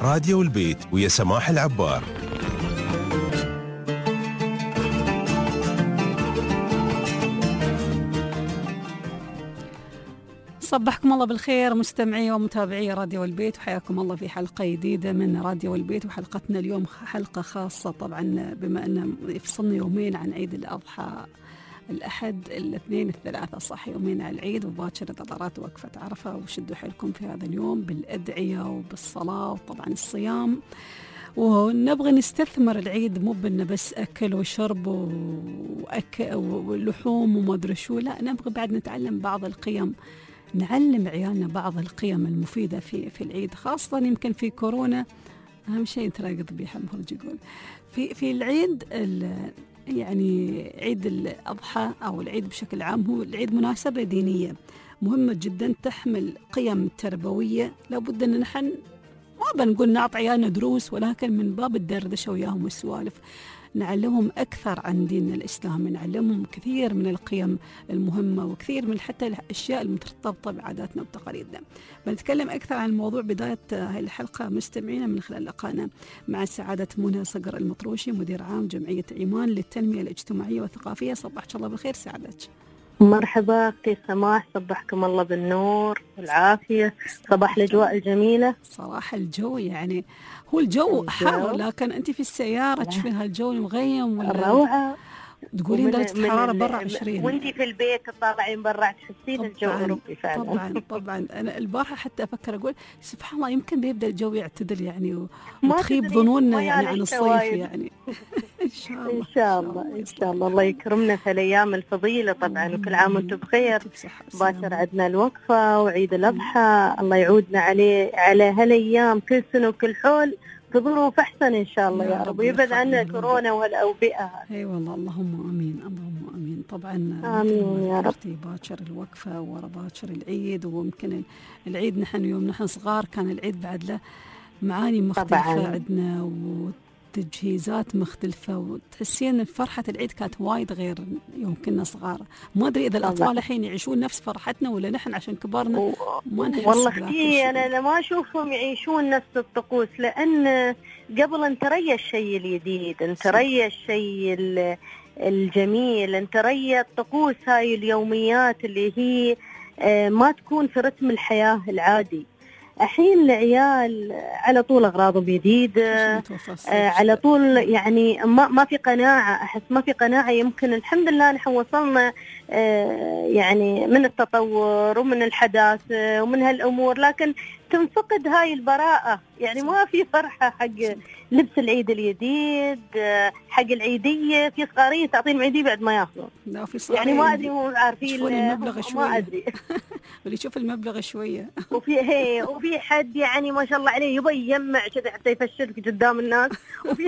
راديو البيت ويا سماح العبار. صبحكم الله بالخير مستمعي ومتابعي راديو البيت، وحياكم الله في حلقة جديدة من راديو البيت. وحلقتنا اليوم حلقة خاصة طبعا، بما أن يفصلنا يومين عن عيد الأضحى، الأحد الاثنين الثلاثة، صح يومين على العيد وباكر دورات وقفة عرفة. وشدوا حيلكم في هذا اليوم بالأدعية وبالصلاة وطبعا الصيام، ونبغى نستثمر العيد، مو بأنه بس أكل وشرب ولحوم وما أدري شو، لا نبغى بعد نتعلم بعض القيم، نعلم عيالنا بعض القيم المفيدة في العيد، خاصة يمكن في كورونا. أهم شيء تراقب ذبيحة المخرج يقول في العيد، يعني عيد الأضحى أو العيد بشكل عام هو العيد مناسبة دينية مهمة جدا، تحمل قيم تربوية لابد أن نحن ما بنقول نعطي عيالنا دروس، ولكن من باب الدردشة وياهم والسوالف نعلمهم أكثر عن ديننا الإسلامي، نعلمهم كثير من القيم المهمة وكثير من حتى الأشياء المترتبطة بعاداتنا وتقاليدنا. بنتكلم أكثر عن الموضوع بداية هذه الحلقة مستمعينا من خلال لقائنا مع سعادة منى صقر المطروشي، مدير عام جمعية إيمان للتنمية الاجتماعية والثقافية. صبحك الله بالخير سعادتك. مرحبا أختي سماح، صبحكم الله بالنور والعافية، صباح الأجواء الجميلة. صراحة الجو يعني هو الجو حر، لكن أنت في السيارة تشوفين هالجو المغيم روعة، تقولين درجة الحرارة برا 20، وانتي في البيت تطالعين برا تحسين الجو أوروبي فعلا. طبعا أنا البارحة حتى أفكر أقول سبحان الله يمكن بيبدأ الجو يعتدل يعني وتخيب ظنوننا يعني عن الصيف يعني. إن شاء الله الله يكرمنا في الأيام الفضيلة طبعا، وكل عام وانتم بخير. باشر عدنا الوقفة وعيد الأضحى، الله يعودنا على هالأيام كل سنة وكل حول بظروف أحسن إن شاء الله يا رب، ويبعد عنا كورونا والأوبئة. أي والله، اللهم آمين اللهم آمين. طبعا آمين يا رب. باكر الوقفة ورا باكر العيد، ويمكن العيد نحن يوم نحن صغار كان العيد بعد له معاني مختلفة عندنا وتجهيزات مختلفة، وتحسين فرحة العيد كانت وايد غير يوم كنا صغار. ما أدري إذا الأطفال الحين يعيشون نفس فرحتنا ولا نحن عشان كبرنا ما نحس. والله اختي أنا ما أشوفهم يعيشون نفس الطقوس، لأن قبل أن تري الشيء الجديد، أن تري الشيء الجميل، أن تري الطقوس هاي اليوميات اللي هي ما تكون في رتم الحياة العادي. الحين العيال على طول أغراضهم جديدة، على طول يعني ما في قناعة، أحس ما في قناعة. يمكن الحمد لله نحن وصلنا يعني من التطور ومن الحداثة ومن هالأمور، لكن تنفقد هاي البراءة، يعني ما في فرحة حق لبس العيد الجديد، حق العيدية. في صغارين تعطيهم عيدية بعد ما ياخذون، يعني ما أدري هم عارفين المبلغ شوية، ما أدري واللي يشوف المبلغ شوية. وفي حد يعني ما شاء الله عليه يبي يجمع كذا حتى يفشلك قدام الناس، وفي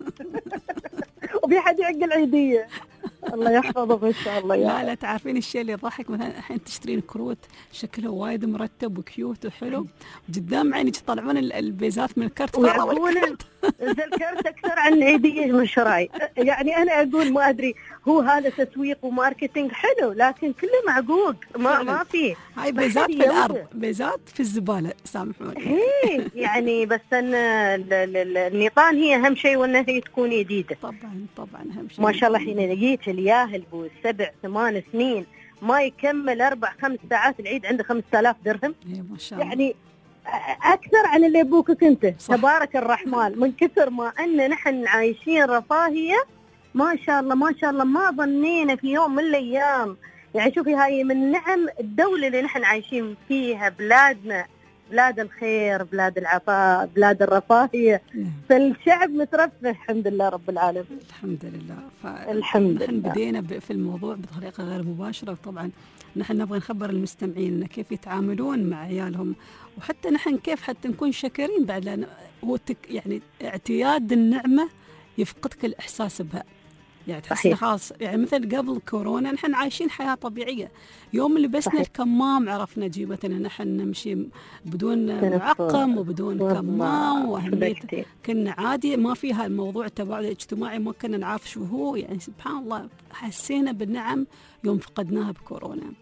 حد يعقل عيدية. الله يحفظه إن شاء الله. لا تعرفين الشيء اللي يضحك، مثلا الحين تشترين كروت شكله وايد مرتب وكيوت وحلو، قدام عينك يطلعون البيزات من الكرت ويعطون الكرت أكثر عن العيدية من الشراي. يعني أنا أقول ما أدري، هو هذا تسويق وماركتينج حلو، لكن كله معقوق، ما فيه. هاي بيزات في الأرض، بيزات في الزبالة، سامحوني. يعني بس أن النيطان هي أهم شيء، وأنها هي تكون جديدة. طبعا أهم شيء. ما شاء الله حين لقيت الياهل بو 7-8 سنين ما يكمل 4-5 ساعات، العيد عنده 5000 درهم. ما شاء الله. يعني أكثر عن اللي أبوك أنت، تبارك الرحمن. من كثر ما أن نحن عايشين رفاهية، ما شاء الله ما شاء الله، ما ظنينا في يوم من الأيام. يعني شوفي هاي من نعم الدولة اللي نحن عايشين فيها، بلادنا بلاد الخير، بلاد العطاء، بلاد الرفاهية. فالشعب مترفه الحمد لله رب العالمين. الحمد لله. الحمد لله. بدينا في الموضوع بطريقة غير مباشرة، وطبعا نحن نبغى نخبر المستمعين كيف يتعاملون مع عيالهم، وحتى نحن كيف حتى نكون شاكرين بعد، لأن هو يعني اعتياد النعمة يفقدك الإحساس بها. يعني تحسين خاص، يعني مثل قبل كورونا نحن عايشين حياة طبيعية، يوم لبسنا الكمام عرفنا نجي مثلا نحن نمشي بدون معقم وبدون كمام، وأهمية كنا عادي ما فيها الموضوع التباعد الاجتماعي، ما كنا نعرف شو هو. يعني سبحان الله حسينا بالنعم يوم فقدناها بكورونا.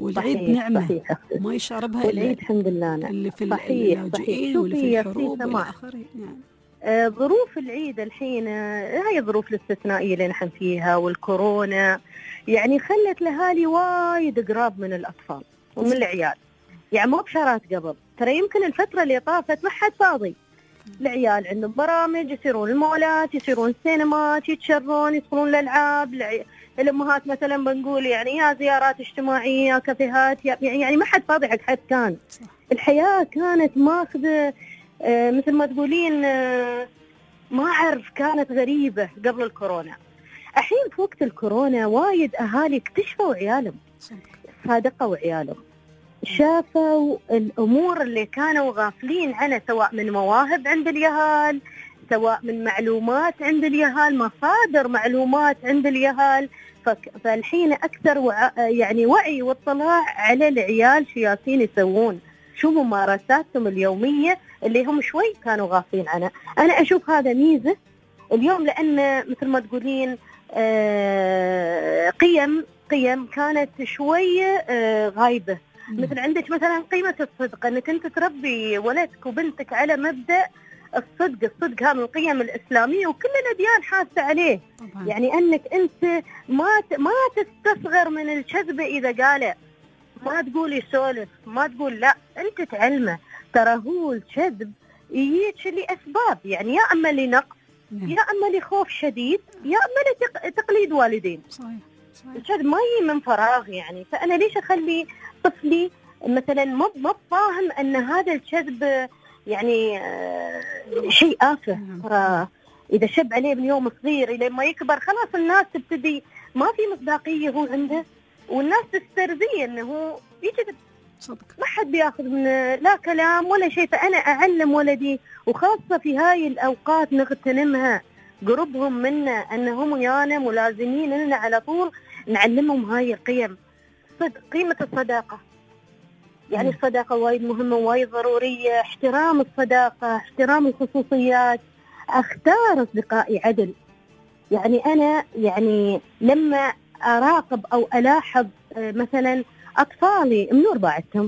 والعيد صحيح نعمة صحيح. ما يشعر بها والعيد الحمد لله اللي في صحيح اللاجئين واللي في شوفي الحروب في والى سماح، اخره. يعني ظروف العيد الحين هاي الظروف الاستثنائية اللي نحن فيها والكورونا يعني خلت الأهالي وايد قراب من الأطفال ومن العيال. يعني مو بشارات قبل، ترى يمكن الفترة اللي طافت ما حد فاضي. العيال عندهم برامج، يصيرون المولات، يصيرون السينمات، يتشرون، يدخلون الألعاب. الأمهات مثلا بنقول يعني يا زيارات اجتماعية، كافيهات، يعني ما حد فاضي حق حد. كان الحياة كانت ماخذة مثل ما تقولين ما أعرف، كانت غريبة قبل الكورونا. الحين في وقت الكورونا وايد أهالي اكتشفوا عيالهم، صادقوا عيالهم، شافوا الأمور اللي كانوا غافلين عنها، سواء من مواهب عند اليهال، سواء من معلومات عند اليهال، مصادر معلومات عند اليهال. فالحين أكثر يعني وعي واطلاع على العيال شو ياسين يسوون، شو ممارساتهم اليومية اللي هم شوي كانوا غافلين عنها. أنا أشوف هذا ميزة اليوم، لأن مثل ما تقولين قيم كانت شوية غايبة. مثل عندك مثلا قيمة الصدق، أنك أنت تربي ولدك وبنتك على مبدأ الصدق هذا من القيم الإسلامية، وكل الأديان حاسة عليه طبعا. يعني أنك أنت ما تستصغر من الكذب إذا قاله، ما تقولي سولف، ما تقول لا، أنت تعلمه ترى هو الكذب يجيك لأسباب، يعني يا أما لنقص، يا أما لخوف شديد، يا أما لتقليد والدين. صحيح. الكذب ما يجي من فراغ يعني. فأنا ليش أخلي طفلي مثلا ما فاهم أن هذا الكذب يعني شيء آفة؟ ترى إذا شب عليه من يوم صغير إلى ما يكبر خلاص الناس تبتدي ما في مصداقية هو عنده، والناس تسترزيه أنه يكذب. ما حد بياخذ من لا كلام ولا شيء. فأنا أعلم ولدي، وخاصة في هاي الأوقات نغتنمها قربهم منا، أنهم ويانا ملازمين لنا على طول، نعلمهم هاي القيم. قيمة الصداقة، يعني الصداقة وايد مهمة وايد ضرورية. احترام الصداقة، احترام الخصوصيات، اختار أصدقائي عدل. يعني أنا يعني لما أراقب أو ألاحظ مثلا أطفالي منور باعتهم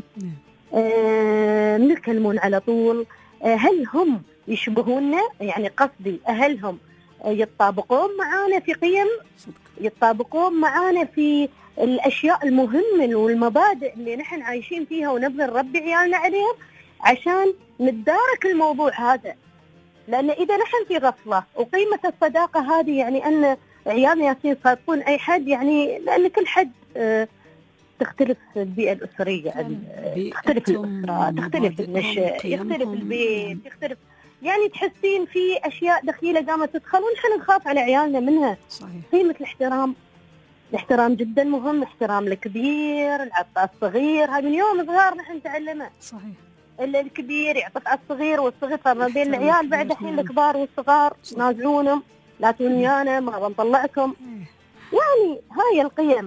نتكلمون على طول، هل هم يشبهوننا؟ يعني قصدي هل هم يتطابقون معانا في قيم، يتطابقون معانا في الأشياء المهمة والمبادئ اللي نحن عايشين فيها ونبغى نربي عيالنا عليهم، عشان نتدارك الموضوع هذا. لأن إذا نحن في غفلة، وقيمة الصداقة هذه يعني أن عيالنا ياسين صادقون أي حد، يعني لأن كل حد تختلف البيئة الأسرية، تختلف الأسرة، تختلف النشأ، يختلف البيت، يختلف، يعني تحسين في أشياء دخيلة قامت تدخل ونحن نخاف على عيالنا منها. صحيح. قيمة الاحترام جدا مهم. احترام الكبير، العطاء الصغير، هذا من يوم صغار نحن نتعلمه. صحيح. الكبير يعطف على الصغير، والصغير ما بين العيال بعد الحين الكبار والصغار نازعونهم، لا تونيانا ما بنطلعكم. يعني هاي القيم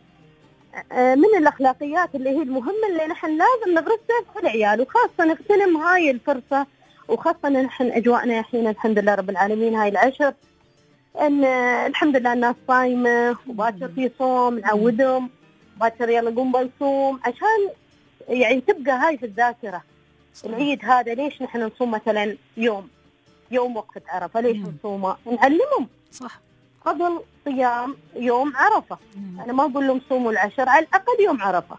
من الأخلاقيات اللي هي المهمة اللي نحن لازم نغرسها في العيال، وخاصة نغتنم هاي الفرصة، وخاصة نحن أجواءنا الحين الحمد لله رب العالمين هاي العشر، أن الحمد لله الناس صايمة، وباكر في صوم نعودهم، باكر يلا قوم بنصوم، عشان يعني تبقى هاي في الذاكرة. العيد هذا ليش نحن نصوم مثلا يوم وقفة عرفة؟ ليش نصومه؟ نعلمهم صح قبل صيام يوم عرفة. أنا ما أقول لهم صوموا العشر، على الأقل يوم عرفة،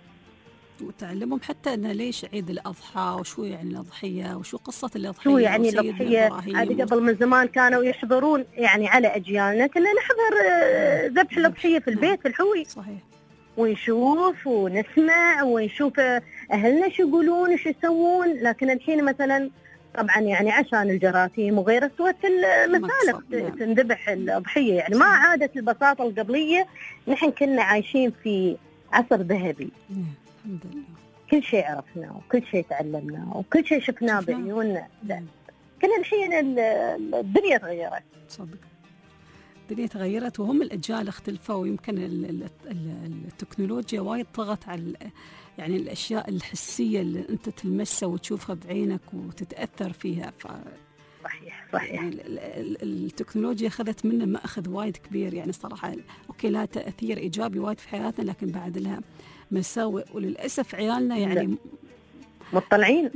وتعلمهم حتى أن ليش عيد الأضحى، وشو يعني الأضحية، وشو قصة الأضحية، شو يعني الأضحية. هذه قبل من زمان كانوا يحضرون، يعني على أجيالنا كنا نحضر ذبح الأضحية في البيت في الحوي. صحيح. ونشوف ونسمع ونشوف أهلنا شو يقولون وشو يسوون. لكن الحين مثلا طبعا يعني عشان الجراثيم وغيره سوت المسالخ تنذبح الأضحية، يعني ما عادت البساطة القبلية. نحن كنا عايشين في عصر ذهبي. الحمد لله. كل شيء عرفناه، وكل شيء تعلمناه، وكل شيء شفناه بعيوننا. كنا الحين الدنيا تغيرت. صدق الدنيا تغيرت، وهم الأجيال اختلفوا، ويمكن التكنولوجيا وايد طغت على يعني الأشياء الحسية اللي أنت تلمسها وتشوفها بعينك وتتأثر فيها. صحيح. يعني التكنولوجيا أخذت منا مأخذ وايد كبير، يعني صراحة أوكي لها تأثير إيجابي وايد في حياتنا، لكن بعد لها مساوئ، وللأسف عيالنا يعني مطلعين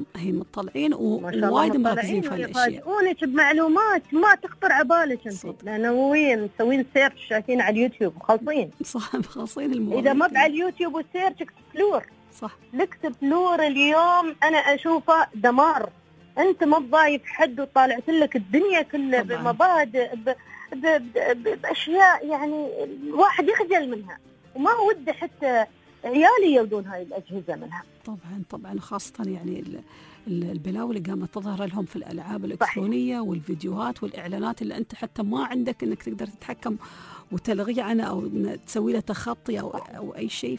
ووايد مركزين في هالاشياء، يفاجئونك بمعلومات ما تخطر على بالك انت، لانه وين مسوين سيرش شايفين على اليوتيوب وخالصين. صح، خالصين الموضوع. اذا ما على اليوتيوب وسيرش اكسبلور، صح، الاكسبلور اليوم انا اشوفه دمار. انت ما بضايف حد وطالعت لك الدنيا كلها بمبادئ باشياء يعني الواحد يخجل منها، وما وده حتى عيالي يودون هاي الأجهزة منها. طبعا خاصة يعني البلاوي اللي قامت تظهر لهم في الألعاب الإلكترونية والفيديوهات والإعلانات اللي أنت حتى ما عندك إنك تقدر تتحكم وتلغي عنها أو تسوي له تخطي أو أي شيء.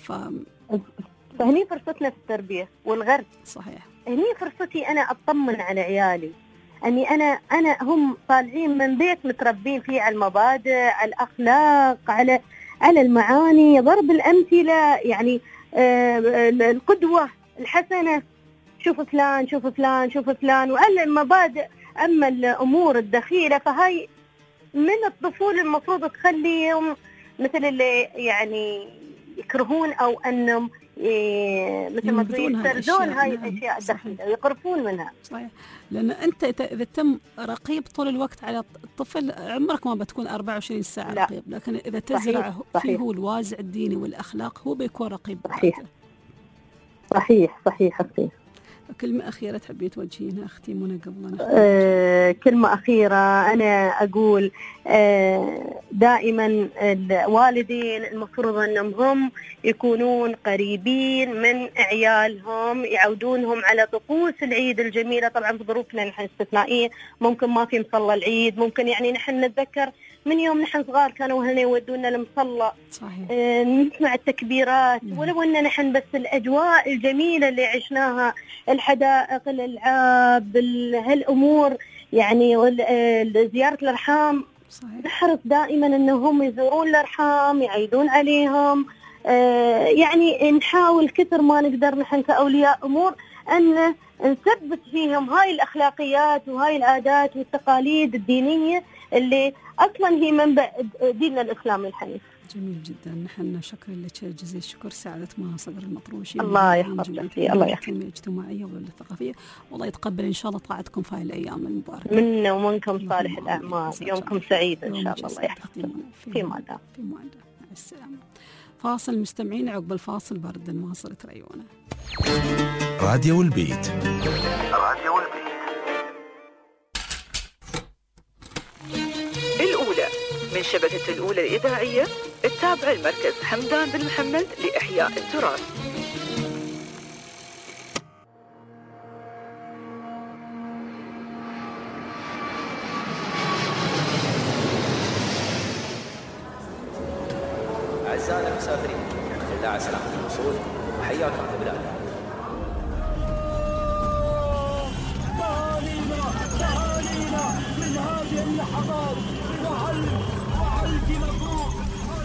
فهني فرصتنا في التربية والغرس. صحيح. هني فرصتي أنا أطمن على عيالي، أني أنا هم طالعين من بيت متربين فيه على المبادئ، على الأخلاق، على المعاني، ضرب الأمثلة، يعني القدوة الحسنة، شوف فلان شوف فلان شوف فلان، وعلى المبادئ. أما الأمور الدخيلة فهاي من الطفولة المفروض تخليهم مثل اللي يعني يكرهون أو أنهم مثل ما يستردون هاي الأشياء الدخيلة ويقرفون منها. صحيح، لأن أنت إذا تم رقيب طول الوقت على الطفل عمرك ما بتكون 24 ساعة رقيب، لكن إذا تزرع فيه الوازع الديني والأخلاق هو بيكون رقيب. صحيح. كلمة أخيرة تحبي توجهينها أختي منى قبل كلمة أخيرة، أنا أقول دائما الوالدين المفروض أنهم هم يكونون قريبين من عيالهم، يعودونهم على طقوس العيد الجميلة. طبعا في ظروفنا نحن استثنائية، ممكن ما في مصلى العيد، ممكن يعني نحن نتذكر من يوم نحن صغار كانوا أهلنا يودونا المصلى، نسمع التكبيرات، ولو أن نحن بس الأجواء الجميلة اللي عشناها، الحدائق، الألعاب، هالأمور يعني، زيارة الأرحام. نحرص دائما أنهم يزورون الأرحام، يعيدون عليهم، يعني نحاول كثر ما نقدر نحن كأولياء أمور أن نثبت فيهم هاي الأخلاقيات وهاي العادات والتقاليد الدينية اللي أصلا هي منبع ديننا الإسلامي الحنيف. جميل جدا. نحن شكرا لك جزيل الشكر سعادة مها صقر المطروشي. الله يحفظك، الله يحفظك. التنمية الاجتماعية والثقافية، والله يتقبل إن شاء الله طاعتكم في هاي الأيام المباركة. منا ومنكم صالح الأعمال، يومكم سعيد إن شاء الله. الله يحفظك. في معنى مع السلامة. فاصل مستمعين، عقب الفاصل برد ما صرت ريونا. راديو البيت. الأولى من شبكة الأولى الإذاعية التابعة لمركز حمدان بن محمد لإحياء التراث. أعزائنا المسافرين، بالله على سلامة الوصول وحياكم في بلادنا. من هذه اللحظات وعلق مبروك.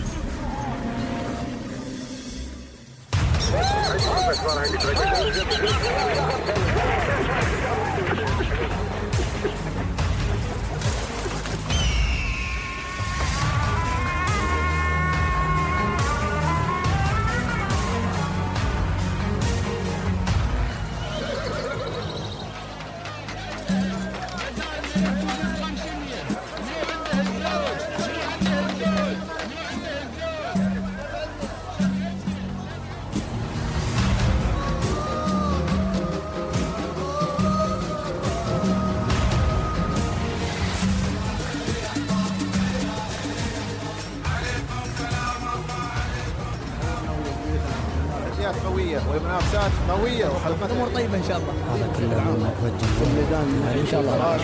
قوية ومنافسات قوية وحلقات أمور طيبة إن شاء الله. هذا كله موجه الميدان إن شاء الله.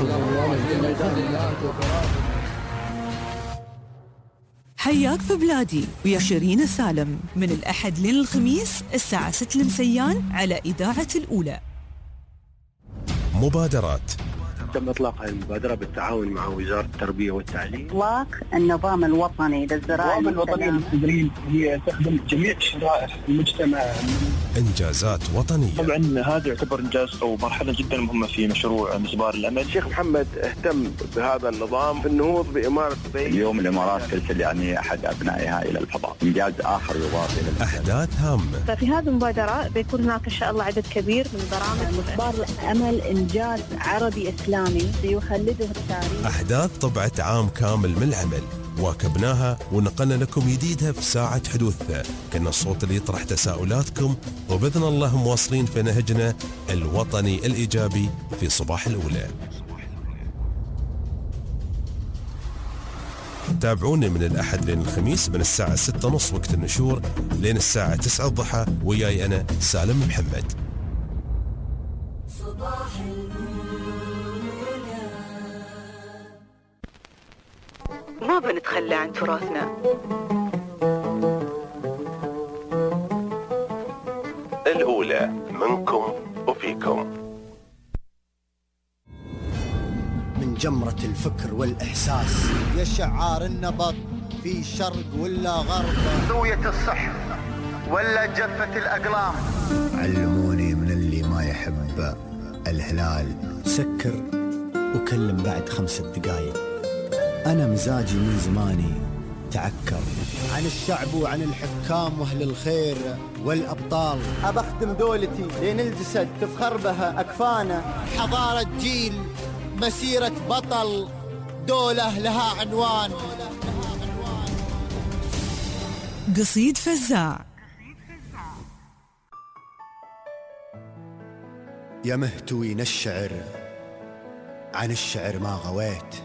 حياك في بلادي ويا شيرين سالم من الأحد للخميس الساعة 6 المسيان على إذاعة الأولى. مبادرات تم إطلاق هذه المبادرة بالتعاون مع وزارة التربية والتعليم. إطلاق النظام الوطني للزراعة. النظام الوطني للتدريب هي تخدم جميع شرائح المجتمع. إنجازات وطنية. طبعا هذا يعتبر إنجاز أو مرحلة جدا مهمة في مشروع مزبار الأمل. الشيخ محمد اهتم بهذا النظام في النهوض بإمارة دبي. اليوم الإمارات ترسل يعني أحد أبنائها إلى الفضاء، إنجاز آخر يضاف إلى أحداث هامة. ففي هذه المبادرة بيكون هناك إن شاء الله عدد كبير من برامج. مزبار الأمل إنجاز عربي إسلامي سيخلده التاريخ. أحداث طبعت عام كامل من العمل واكبناها ونقلنا لكم جديدها في ساعة حدوثها. كنا الصوت اللي يطرح تساؤلاتكم، وبإذن الله مواصلين في نهجنا الوطني الإيجابي في صباح الأولى. تابعوني من الأحد لين الخميس من الساعة 6:30 وقت النشور لين الساعة 9 الضحى، وياي أنا سالم محمد. ما بنتخلى عن تراثنا. الأولى منكم وفيكم. من جمرة الفكر والإحساس يا شعار النبض في شرق ولا غرب، زوية الصح ولا جفة الأقلام. علموني من اللي ما يحب الهلال سكر وكلم بعد 5 دقايق. أنا مزاجي من زماني تعكر عن الشعب وعن الحكام وأهل الخير والأبطال. أبخدم دولتي لين الجسد تفخر بها أكفانا. حضارة جيل، مسيرة بطل، دولة لها عنوان. قصيد فزاع. يا مهتوين الشعر عن الشعر ما غويت،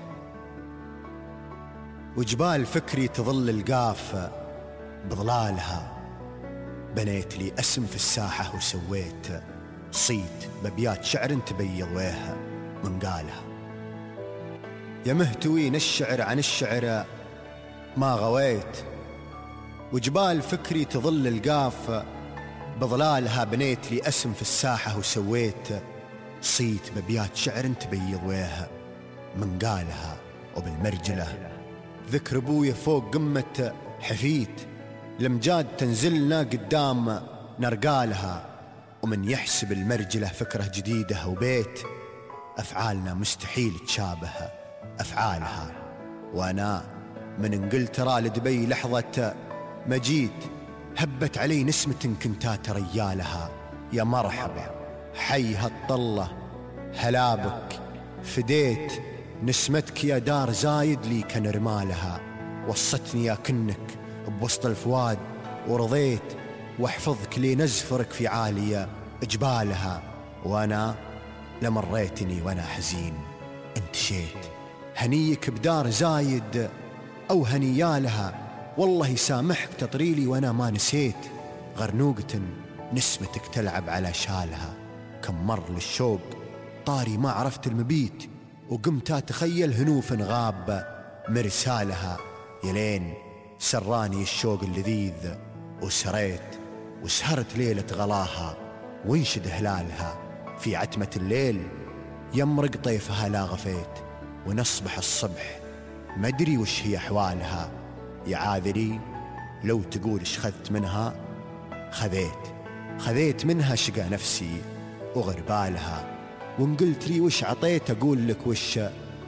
وجبال فكري تظل القاف بظلالها. بنيت لي اسم في الساحة وسويت صيت ببيات شعر تبيض ويها من قالها. يا مهتوين الشعر عن الشعر ما غويت، وجبال فكري تظل القاف بظلالها. بنيت لي اسم في الساحة وسويت صيت ببيات شعر تبيض ويها من قالها. وبالمرجلة ذكر ابويا فوق قمة حفيت، الامجاد تنزلنا قدام نرقالها. ومن يحسب المرجلة فكرة جديدة وبيت، أفعالنا مستحيل تشابه أفعالها. وأنا من انقلترا لدبي لحظة مجيت، هبت علي نسمة كنتات ريالها. يا مرحبا حي هالطلة هلا بك، فديت نسمتك يا دار زايد لي كنرمالها. وصتني يا كنك بوسط الفواد ورضيت، واحفظك لي نزفرك في عالية جبالها. وانا لمريتني وانا حزين انتشيت، هنيك بدار زايد او هنيالها. والله يسامحك تطريلي وانا ما نسيت، غرنوقة نسمتك تلعب على شالها. كم مر للشوق طاري ما عرفت المبيت، وقمت أتخيل هنوف غاب مرسالها. يلين سراني الشوق اللذيذ وسريت، وسهرت ليلة غلاها وانشد هلالها. في عتمة الليل يمرق طيفها لا غفيت، ونصبح الصبح ما أدري وش هي أحوالها. يا عاذري لو تقول اش خذت منها، خذيت منها شقى نفسي وغربالها. وان قلت لي وش عطيت أقول لك وش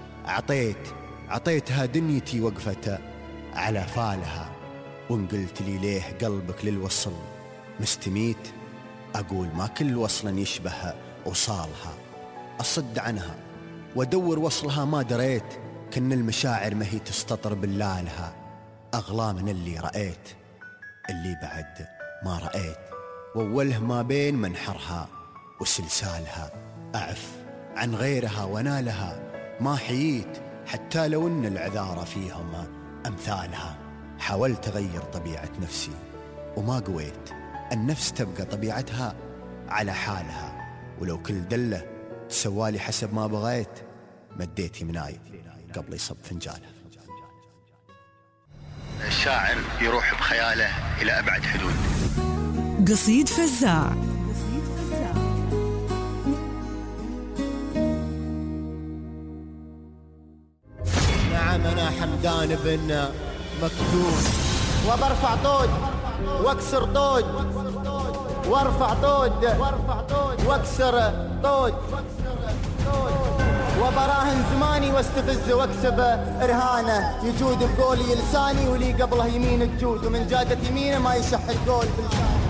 عطيتها دنيتي وقفت على فالها. وان قلت لي ليه قلبك للوصل مستميت، أقول ما كل وصل يشبه وصالها. أصد عنها وادور وصلها ما دريت، كن المشاعر ما هي تستطر باللالها. أغلى من اللي رأيت اللي بعد ما رأيت، ووله ما بين منحرها وسلسالها. أعف عن غيرها ونالها ما حييت، حتى لو ان العذارى فيهم أمثالها. حاولت أغير طبيعة نفسي وما قويت، النفس تبقى طبيعتها على حالها. ولو كل دلة تسوالي حسب ما بغيت، مديت يمناي قبل يصب فنجالها. الشاعر يروح بخياله إلى أبعد حدود. قصيد فزاع. حمدان بن مكتوم. وبرفع طود واكسر طود، وارفع طود واكسر طود، وبراهن زماني واستفز واكسب رهانه. يجود بقولي لساني ولي قبله يمين الجود، ومن جادت يمينه ما يشح القول بلسانه.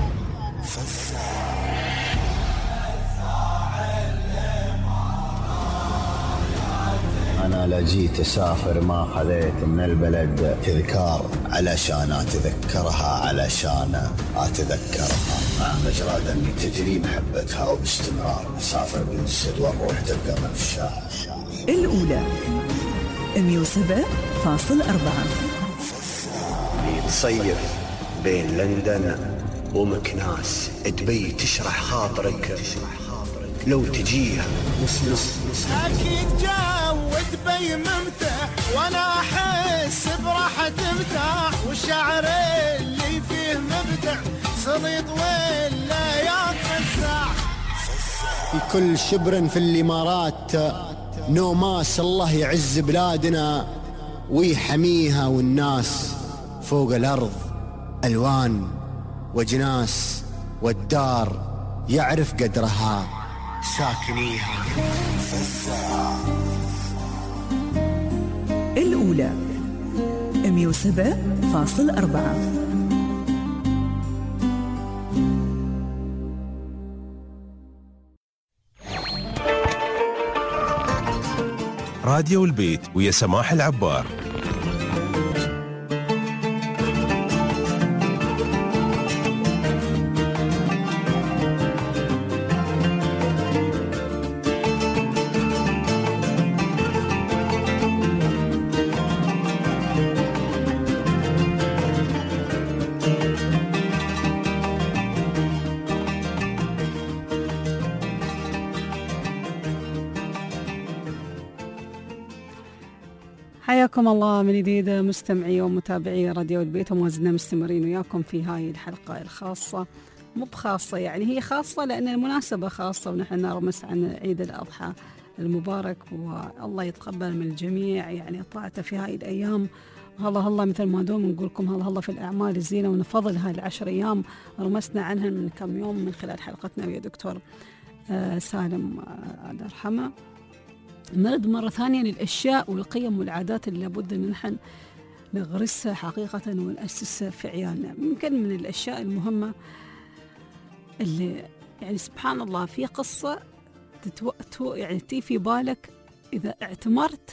أنا لجيت أسافر ما خذيت من البلد تذكار، علشان أتذكرها علشان أتذكرها. مع مجرى دمي تجري محبتها وباستمرار أسافر بالسد والروح تبقى من الشاعر. الأولى 107.4. تصيف بين لندن ومكناس، دبي تشرح خاطرك لو تجيها. أكيد جو دبي ممتع وأنا أحس براحة تمتع، والشعر اللي فيه مبدع صليط ولا يتفزع. في كل شبر في الإمارات نوماس، الله يعز بلادنا ويحميها، والناس فوق الأرض ألوان وجناس، والدار يعرف قدرها ساكنيها. الأولى 107.4. راديو البيت ويا سماح العبار. حياكم الله من جديد مستمعي ومتابعي راديو البيت، وما زلنا مستمرين وياكم في هاي الحلقة الخاصة. مو بخاصة يعني، هي خاصة لأن المناسبة خاصة، ونحن نرمس عن عيد الأضحى المبارك، والله يتقبل من الجميع يعني طاعته في هاي الأيام. هلا هلا مثل ما دوم نقول لكم هلا هلا في الأعمال الزينة ونفضل هاي العشر أيام رمسنا عنها من كم يوم من خلال حلقتنا ويا دكتور سالم الله يرحمه. نرد مرة ثانية للأشياء والقيم والعادات اللي لابد أن نحن نغرسها حقيقة ونأسسها في عيالنا. يمكن من الأشياء المهمة اللي يعني سبحان الله في قصة يعني تي في بالك إذا اعتمرت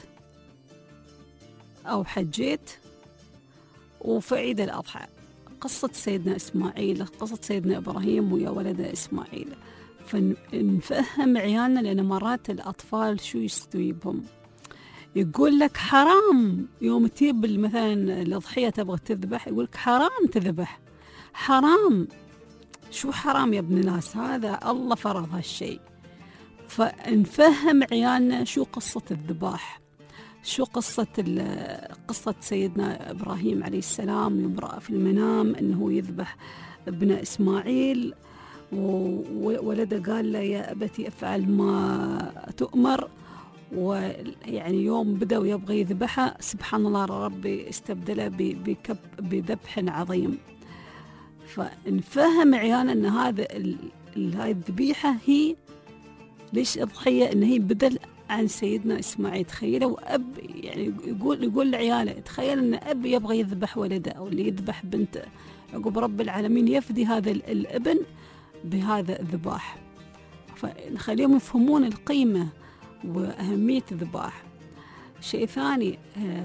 أو حجيت وفي عيد الأضحى. قصة سيدنا إسماعيل، قصة سيدنا إبراهيم ويا ولده إسماعيل، فنفهم عيالنا. لأن مرات الأطفال شو يستويبهم، يقول لك حرام يوم تجيب مثلا الأضحية تبغى تذبح، يقول لك حرام تذبح، حرام. شو حرام يا ابن ناس؟ هذا الله فرض هالشيء. فنفهم عيالنا شو قصة الذباح، شو قصة سيدنا إبراهيم عليه السلام يوم رأى في المنام أنه يذبح ابن إسماعيل، وولده قال له يا أبتي أفعل ما تؤمر. ويعني يوم بدأ يبغى يذبحه سبحان الله ربي استبدله بذبح عظيم. فنفهم عيالنا أن هاي الذبيحة هي ليش أضحية، أن هي بدل عن سيدنا إسماعيل. تخيلوا أب يعني يقول لعياله تخيل أن أب يبغى يذبح ولده أو اللي يذبح بنته، عقب رب العالمين يفدي هذا الابن بهذا الذباح. فنخليهم يفهمون القيمة وأهمية الذباح. شيء ثاني،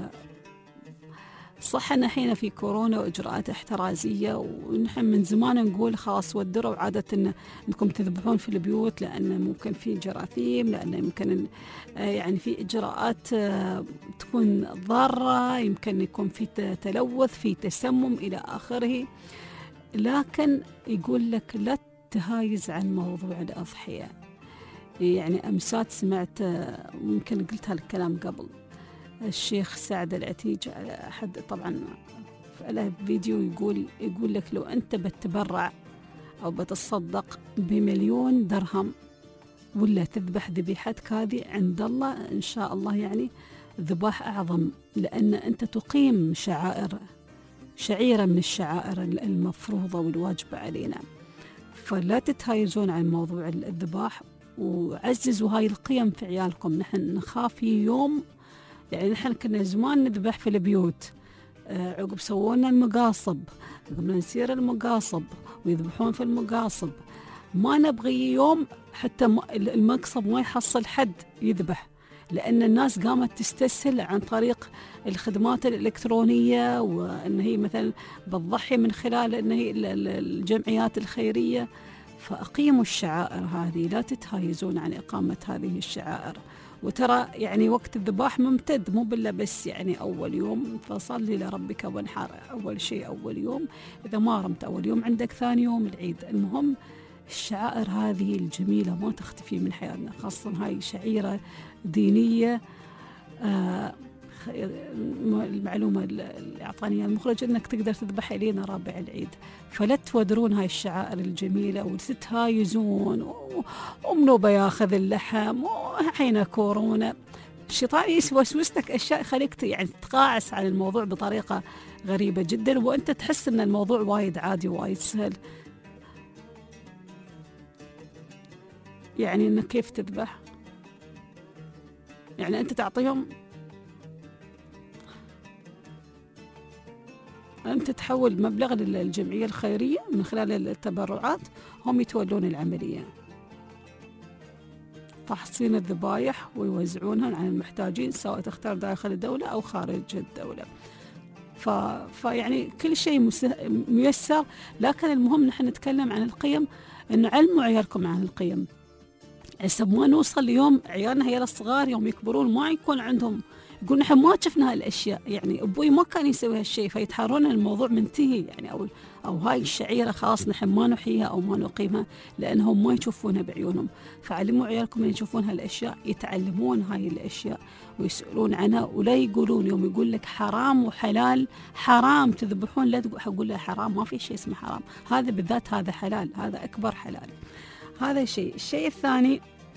صح أن حين في كورونا وإجراءات احترازية، ونحن من زمان نقول خلاص ودروا عادة أنكم تذبحون في البيوت لأن ممكن في جراثيم، لأن يمكن يعني في إجراءات تكون ضارة، يمكن يكون في تلوث، في تسمم إلى آخره. لكن يقول لك لا تهايز عن موضوع الأضحية. يعني أمسات سمعت، ممكن قلت هالكلام قبل، الشيخ سعد العتيج أحد طبعا له فيديو يقول لك لو أنت بتتبرع أو بتصدق ب1,000,000 درهم ولا تذبح ذبيحتك هذه عند الله إن شاء الله يعني الذباح أعظم، لأن أنت تقيم شعيرة من الشعائر المفروضة والواجبة علينا. فلا تتهايزون عن موضوع الذباح، وعززوا هاي القيم في عيالكم. نحن نخاف في يوم، يعني نحن كنا زمان نذبح في البيوت، عقب سوونا المقاصب، عقب نسير المقاصب ويذبحون في المقاصب. ما نبغي يوم حتى المقصب ما يحصل حد يذبح، لأن الناس قامت تستسهل عن طريق الخدمات الإلكترونية، وأن هي مثلا بتضحي من خلال أن هي الجمعيات الخيرية. فأقيموا الشعائر هذه، لا تتهايزون عن إقامة هذه الشعائر. وترى يعني وقت الذباح ممتد، مو بالله بس يعني أول يوم، فصلي لربك وانحر أول شيء أول يوم، إذا ما رمت أول يوم عندك ثاني يوم العيد. المهم الشعائر هذه الجميلة ما تختفي من حياتنا، خاصة هاي شعيرة دينية. المعلومة اللي أعطاني المخرج أنك تقدر تذبح إلينا رابع العيد، فلا تودرون هاي الشعائر الجميلة وتتهايزون ومنو بياخذ اللحم وحين كورونا. الشيطان يوسوس لك أشياء خليك يعني تقاعس عن الموضوع بطريقة غريبة جدا، وأنت تحس أن الموضوع وايد عادي وايد سهل. يعني أنك كيف تذبح، يعني أنت تعطيهم، أنت تحول مبلغ للجمعية الخيرية من خلال التبرعات، هم يتولون العملية، فحصين الذبايح ويوزعونها عن المحتاجين، سواء تختار داخل الدولة أو خارج الدولة. فيعني كل شيء ميسر. لكن المهم نحن نتكلم عن القيم، إنه علموا عيالكم عن القيم، حسب ما نوصل اليوم عيالنا هي الصغار يوم يكبرون ما يكون عندهم، يقول نحن ما شفنا هالاشياء، يعني ابوي ما كان يسوي هالشيء، فيتحرون الموضوع منتهي يعني، او هاي الشعيره خلاص نحن ما نحييها او ما نقيمها، لانهم ما يشوفونها بعيونهم. فعلموا عيالكم ان يشوفون هالاشياء، يتعلمون هاي الاشياء ويسالون عنها، ولا يقولون يوم يقول لك حرام وحلال، حرام تذبحون لا تقول له حرام، ما في شيء اسمه حرام، هذا بالذات هذا حلال، هذا اكبر حلال. هذا شيء. الشيء الثاني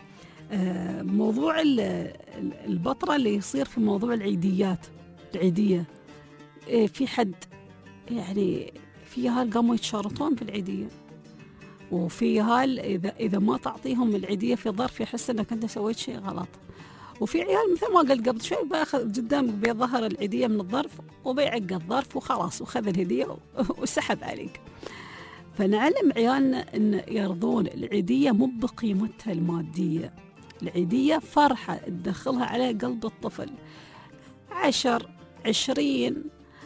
موضوع البطرة اللي يصير في موضوع العيدية. في حد يعني في هال قاموا يتشارطون في العيدية، وفي هال إذا ما تعطيهم العيدية في ظرف يحس أنك أنت سويت شيء غلط. وفي عيال مثل ما قلت قبل شوي بياخذ قدامك بيظهر العيدية من الظرف وبيعق الظرف وخلاص وخذ الهدية وسحب عليك. فنعلم عيالنا أن يرضون العيدية مو بقيمتها المادية، العيدية فرحة تدخلها على قلب الطفل، 10 20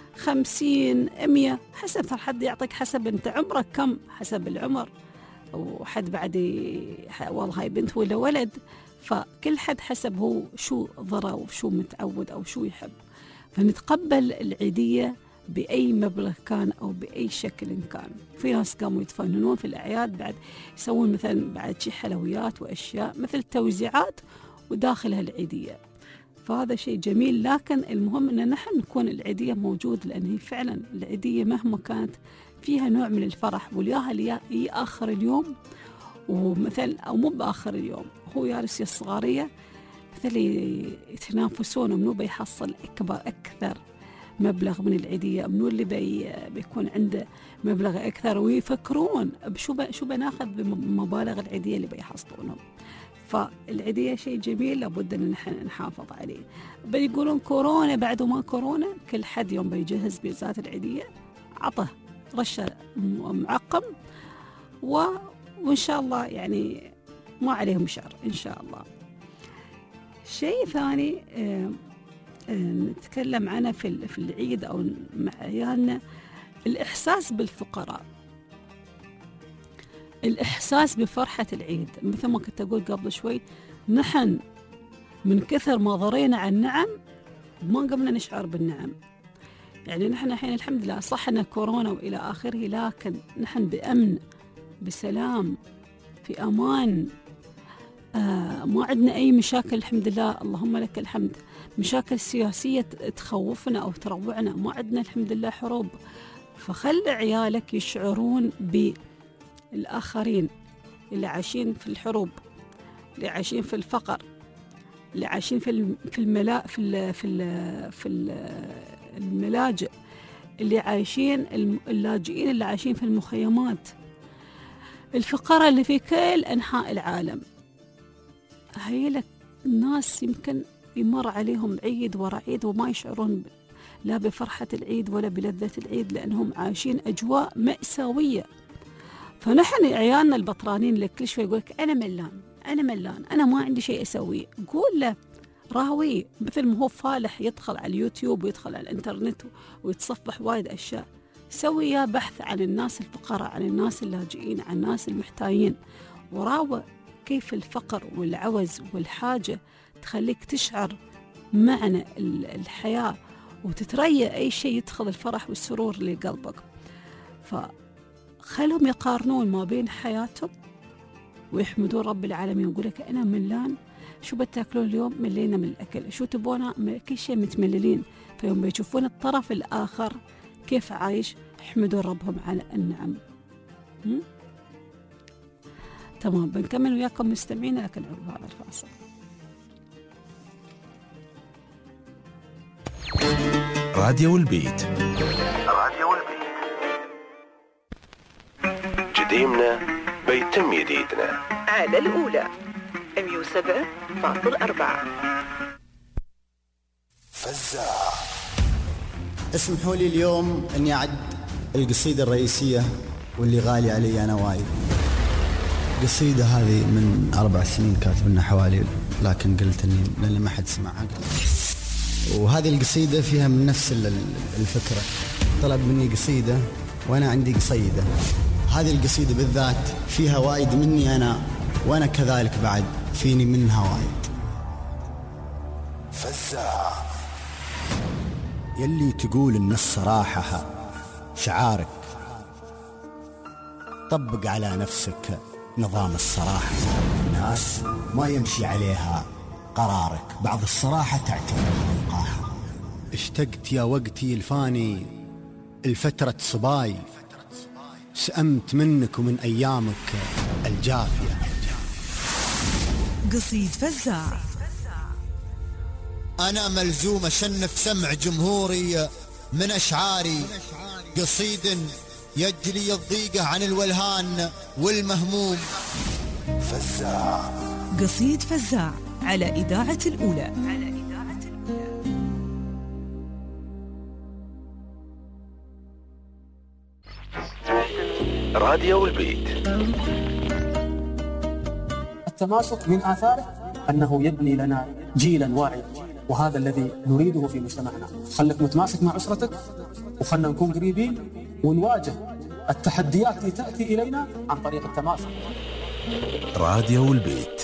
50 100 حسب حد يعطيك، حسب انت عمرك كم، حسب العمر، وحد بعد والله هاي بنت ولا ولد، فكل حد حسب هو شو ضرى وشو متعود أو شو يحب. فنتقبل العيدية بأي مبلغ كان أو بأي شكل كان. في ناس قاموا يتفننون في الأعياد بعد، يسوون مثلا بعد شي حلويات وأشياء مثل توزيعات وداخلها العيدية، فهذا شيء جميل. لكن المهم أن نحن نكون العيدية موجود، لأن هي فعلا العيدية مهما كانت فيها نوع من الفرح، والياها آخر اليوم، ومثل أو مو بآخر اليوم، هو يارس الصغارية مثل يتنافسون منو بيحصل أكثر مبلغ من العيدية، منو اللي بيكون عنده مبلغ أكثر، ويفكرون شو بناخذ بمبالغ العيدية اللي بيحصلونهم. فالعيدية شيء جميل لابد أن نحن نحافظ عليه. بيقولون كورونا، بعد ما كورونا كل حد يوم بيجهز بيزات العيدية عطه رشة معقم، وإن شاء الله يعني ما عليهم شر إن شاء الله. شيء ثاني نتكلم عنه في العيد أو مع عيالنا، الإحساس بالفقراء، الإحساس بفرحة العيد. مثل ما كنت أقول قبل شوي، نحن من كثر ما ضرينا عن النعم ما قمنا نشعر بالنعم. يعني نحن الحين الحمد لله صح أن كورونا وإلى آخره، لكن نحن بأمن بسلام في أمان، ما عندنا أي مشاكل الحمد لله، اللهم لك الحمد. مشاكل سياسية تخوفنا أو تروعنا ما عندنا الحمد لله، حروب. فخلي عيالك يشعرون بالآخرين اللي عايشين في الحروب، اللي عايشين في الفقر، اللي عايشين في الملاجئ، اللي عايشين اللاجئين اللي عايشين في المخيمات، الفقراء اللي في كل أنحاء العالم. هاي لك الناس يمكن يمر عليهم عيد ورا عيد وما يشعرون لا بفرحة العيد ولا بلذة العيد، لأنهم عايشين أجواء مأساوية. فنحن عيالنا البطرانين اللي كل شوي يقولك أنا ملان، أنا ما عندي شيء أسويه، قول له راوي، مثل ما هو فالح يدخل على اليوتيوب ويدخل على الإنترنت ويتصفح وايد أشياء، سوي يا بحث عن الناس الفقراء، عن الناس اللاجئين، عن الناس المحتاجين، وراوى كيف الفقر والعوز والحاجة تخليك تشعر معنى الحياة وتتريى أي شيء يدخل الفرح والسرور لقلبك. فخلهم يقارنون ما بين حياتهم ويحمدون رب العالمين، يقول لك أنا ملان، شو بتاكلون اليوم؟ ملينا من الأكل، شو تبونا؟ كل شيء متمللين. فيوم بيشوفون الطرف الآخر كيف عايش يحمدون ربهم على النعم. تمام، بنكمل وياكم مستمعين لكن عقب هذا الفاصل. راديو البيت، جديمنا بيتم جديدنا على الأولى 107.4. فزاع. اسمحوا لي اليوم اني اعد القصيدة الرئيسية واللي غالي علي انا وايد. القصيدة هذه من 4 سنين كاتبنا حوالي، لكن قلت اني لان ما حد سمعها. وهذه القصيدة فيها من نفس الفكرة، طلب مني قصيدة وانا عندي قصيدة. هذه القصيدة بالذات فيها وايد مني انا، وانا كذلك بعد فيني منها وايد. فزاع. يلي تقول ان الصراحة شعارك، طبق على نفسك نظام الصراحة. الناس ما يمشي عليها قرارك، بعض الصراحة تعتبرها وقاحة. اشتقت يا وقتي الفاني الفترة صباي، سأمت منك ومن أيامك الجافية. قصيد فزاع. أنا ملزوم أشنف سمع جمهوري من أشعاري، قصيد يجلي الضيقة عن الولهان والمهموم. فزاع. قصيد فزاع على إذاعة الأولى. راديو البيت. التماسك من آثاره أنه يبني لنا جيلا واعيا، وهذا الذي نريده في مجتمعنا. خلك متماسك مع أسرتك، وخلنا نكون قريبين ونواجه التحديات اللي تأتي إلينا عن طريق التماسك. راديو البيت.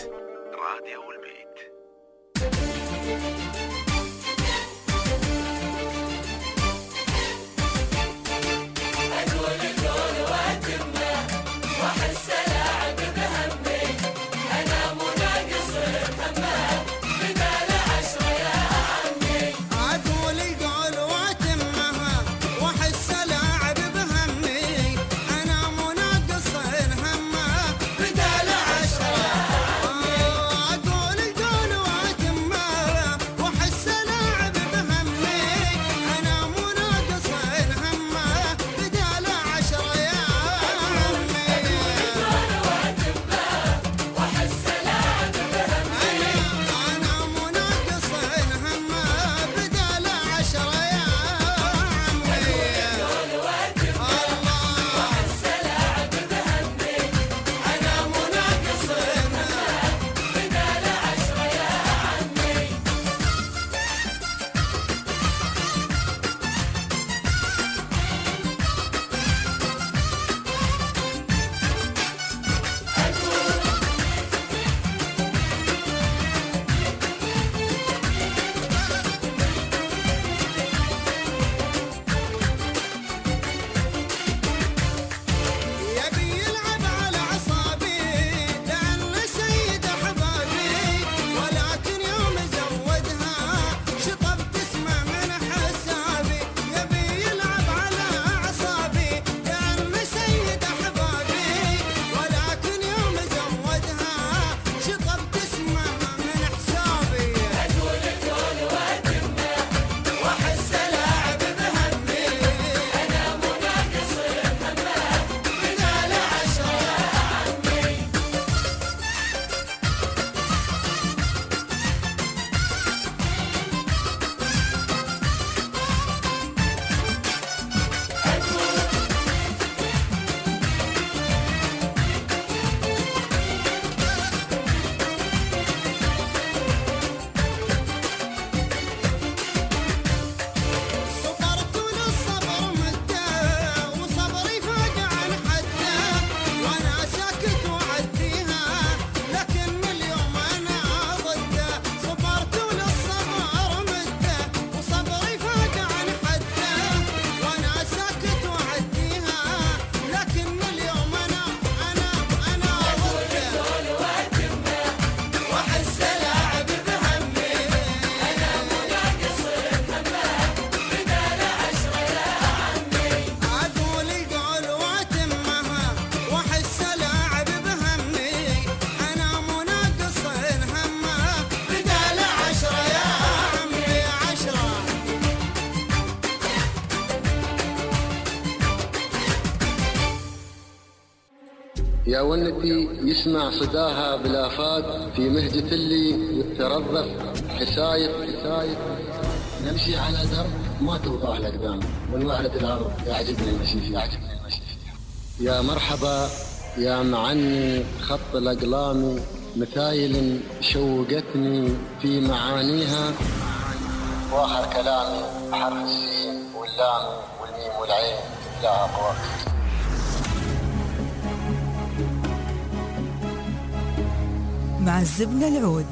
يا ونتي يسمع صداها بالآفاق في مهجة اللي يترضف حسايب نمشي على درب ما توضح الأقدام ونوعرة الأرض يعجبني المشي فيها يا مرحبا يا معني خط الأقلام مثايل شوقتني في معانيها وآخر كلامي بحرف السين واللام والميم والعين لا أقوى. معذبنا العود.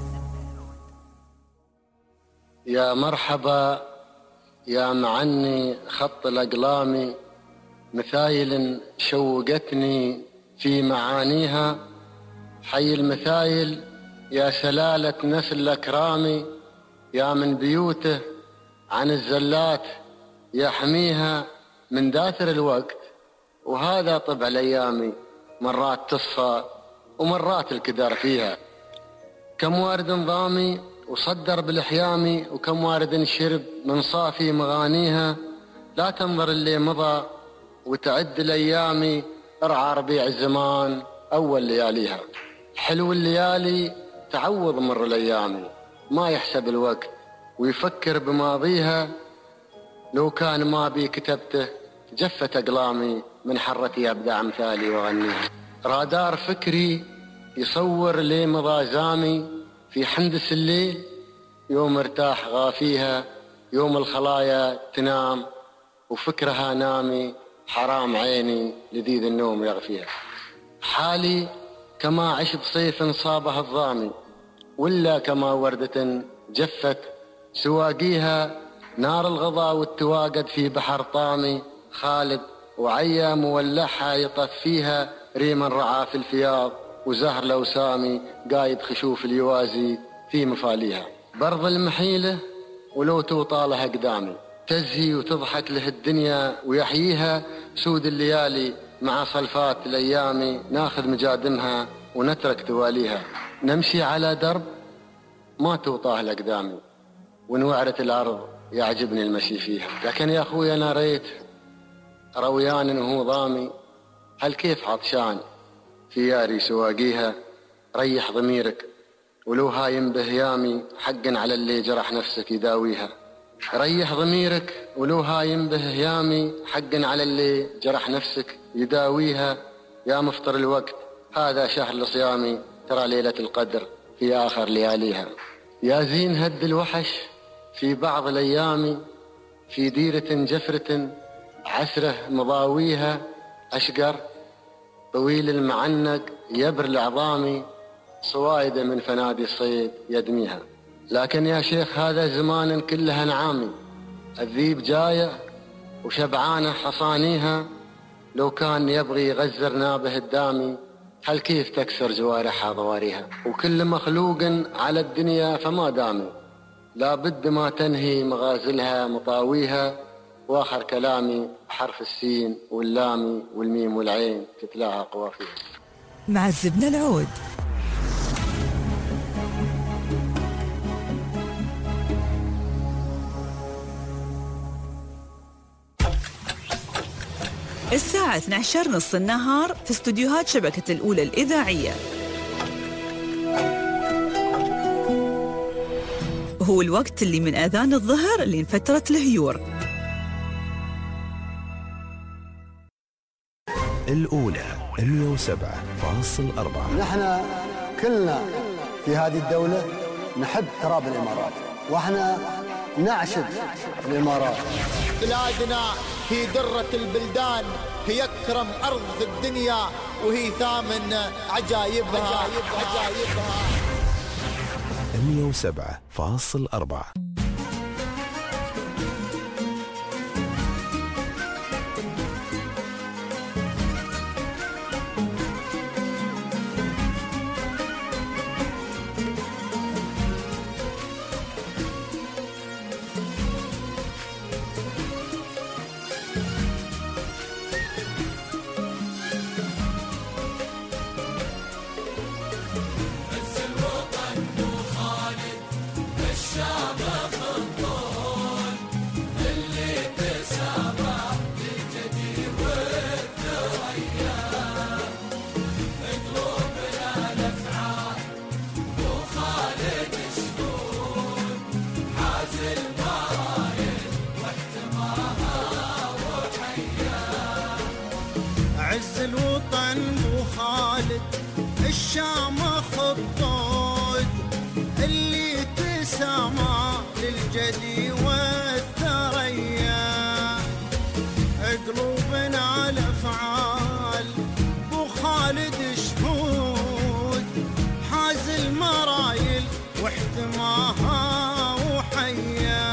يا مرحبا يا معني خط الأقلام مثايل شوقتني في معانيها حي المثايل يا سلالة نسل الأكرام يا من بيوته عن الزلات يحميها من داثر الوقت وهذا طبع الأيام مرات تصفى ومرات الكدر فيها كم وارد ضامي وصدر بالحيام وكم وارد شرب من صافي مغانيها لا تنظر اللي مضى وتعد الأيام ارعى ربيع الزمان أول لياليها حلو الليالي تعوض مر الأيام ما يحسب الوقت ويفكر بماضيها لو كان ما بي كتبته جفت أقلامي من حرتي أبدع أمثالي وغنيها رادار فكري يصور لي مضى زامي في حندس الليل يوم ارتاح غافيها يوم الخلايا تنام وفكرها نامي حرام عيني لذيذ النوم يغفيها حالي كما عش بصيف صابها الظامي ولا كما وردة جفت سواقيها نار الغضا والتواقد في بحر طامي خالد وعيا مولحها يطفيها ريما رعا في الفياض وزهر لوسامي قايد خشوف اليوازي في مفاليها برض المحيلة ولو توطالها قدامي تزهي وتضحك له الدنيا ويحييها سود الليالي مع صلفات الأيام ناخذ مجادمها ونترك تواليها نمشي على درب ما توطاه لقدامي ونوعرة الأرض يعجبني المشي فيها لكن يا أخوي أنا ريت رويان وهو ضامي هل كيف عطشان في ياري سواقيها ريح ضميرك ولو هايم بهيامي حقا على اللي جرح نفسك يداويها ريح ضميرك ولو هايم بهيامي حقا على اللي جرح نفسك يداويها يا مفطر الوقت هذا شهر لصيامي ترى ليلة القدر في آخر لياليها يا زين هد الوحش في بعض الأيام في ديرة جفرة عسره مضاويها أشقر طويل المعنق يبر العظام صوايد من فنادي الصيد يدميها لكن يا شيخ هذا زمان كلها نعامي الذيب جاية وشبعانة حصانيها لو كان يبغي يغزر نابه الدامي هل كيف تكسر جوارحها ضواريها وكل مخلوق على الدنيا فما دامي لا بد ما تنهي مغازلها مطاويها واخر كلامي بحرف السين واللام والميم والعين تتلاها قوافيها. معذبنا العود. الساعة 12:30 النهار في استوديوهات شبكة الأولى الإذاعية. هو الوقت اللي من آذان الظهر لين فترة الهيور. الأولى 107.4. نحن كلنا في هذه الدولة نحب تراب الإمارات وإحنا نعشق الإمارات. بلادنا هي درة البلدان، هي أكرم أرض في الدنيا، وهي ثامن عجائبها. 107.4. الوطن وخالد الشعب بو خالد الشامخ الطود اللي تسامى للجدي والثريا قلوبنا على افعال بو خالد شهود حاز المرايل واحتماها وحيا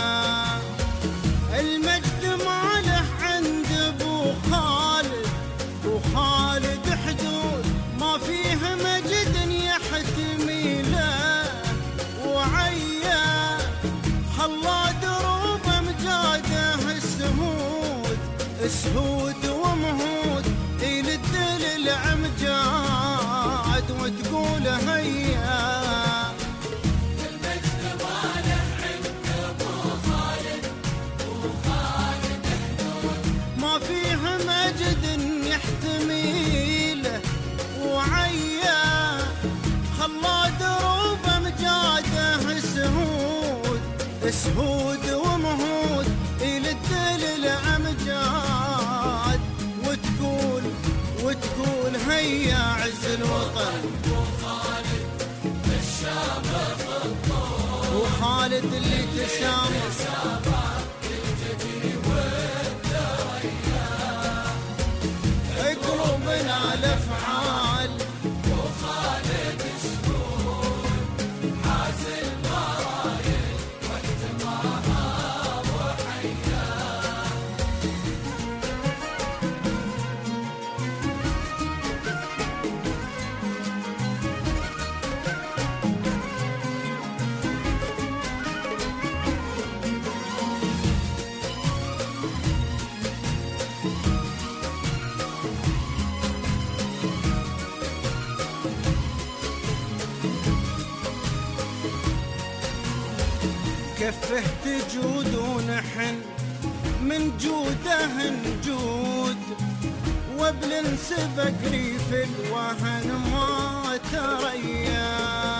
المجد ماله عند بو خالد حدود ما فيه مجد يحتمي له وعيا خلا دروب امجاده سهود ومهود يلد العمجاد وتقول هيا المجد ماله عند بو خالد حدود ما فيه مجد يحتميله وعيا خلا دروب امجاده سهود ومهود يلد العمجاد وتقول هيا عز الوطن وخالد الشامخ الطول وخالد اللي تسامى للجدي والثريا قلوبنا الافعال وخالد شهود حاز المرايل واحتماها وحيا كفه تجود ونحن من جوده نجود وبننسبق ريف الوهن ما تريا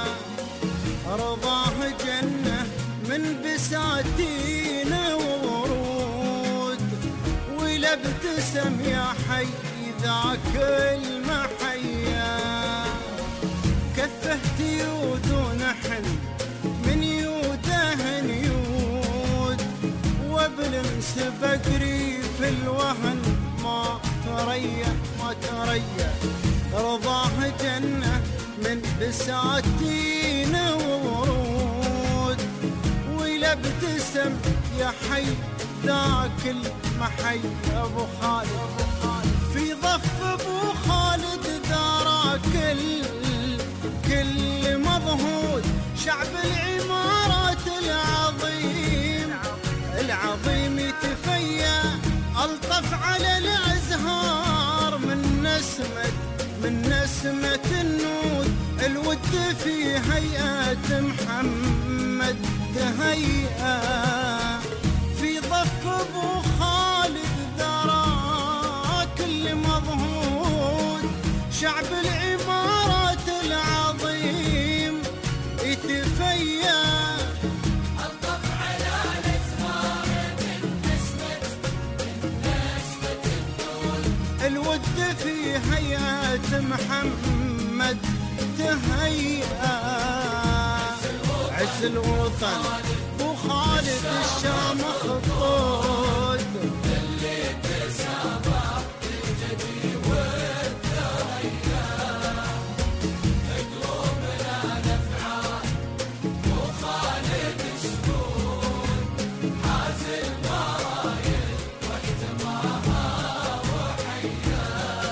رضاه جنة من بساتين وورود ولا ابتسم يا حي ذاك المحيا كفه تيود ونحن من يوده نيود وبننسبق ريف الوهن ما تريا رضاه جنة من بساتين وورود ولا ابتسم يا حي ذاك المحي ابو خالد في ضف ابو خالد ذاك كل مضهود شعب العمارات العظيم يتفيا ألطف على الأزهار من نسمة النود الود في هيئة محمد تهيئة في ضف أبو خالد ذراك اللي مضهود شعب العمارات العظيم يتفيا ألطف على الأزهار من نسمة النود الود في هيئة محمد تهيئة عز الوطن بو خالد الشامخ الطود اللي تسامى للجدي والثريا قلوبنا نفعال بو خالد شهود حاز المرايل واحتماها وحيا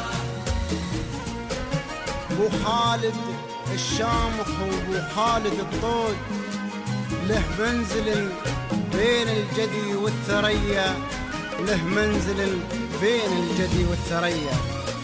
بو خالد الشامخ وبو خالد الطود له منزل بين الجدي والثريا له منزل بين الجدي والثريا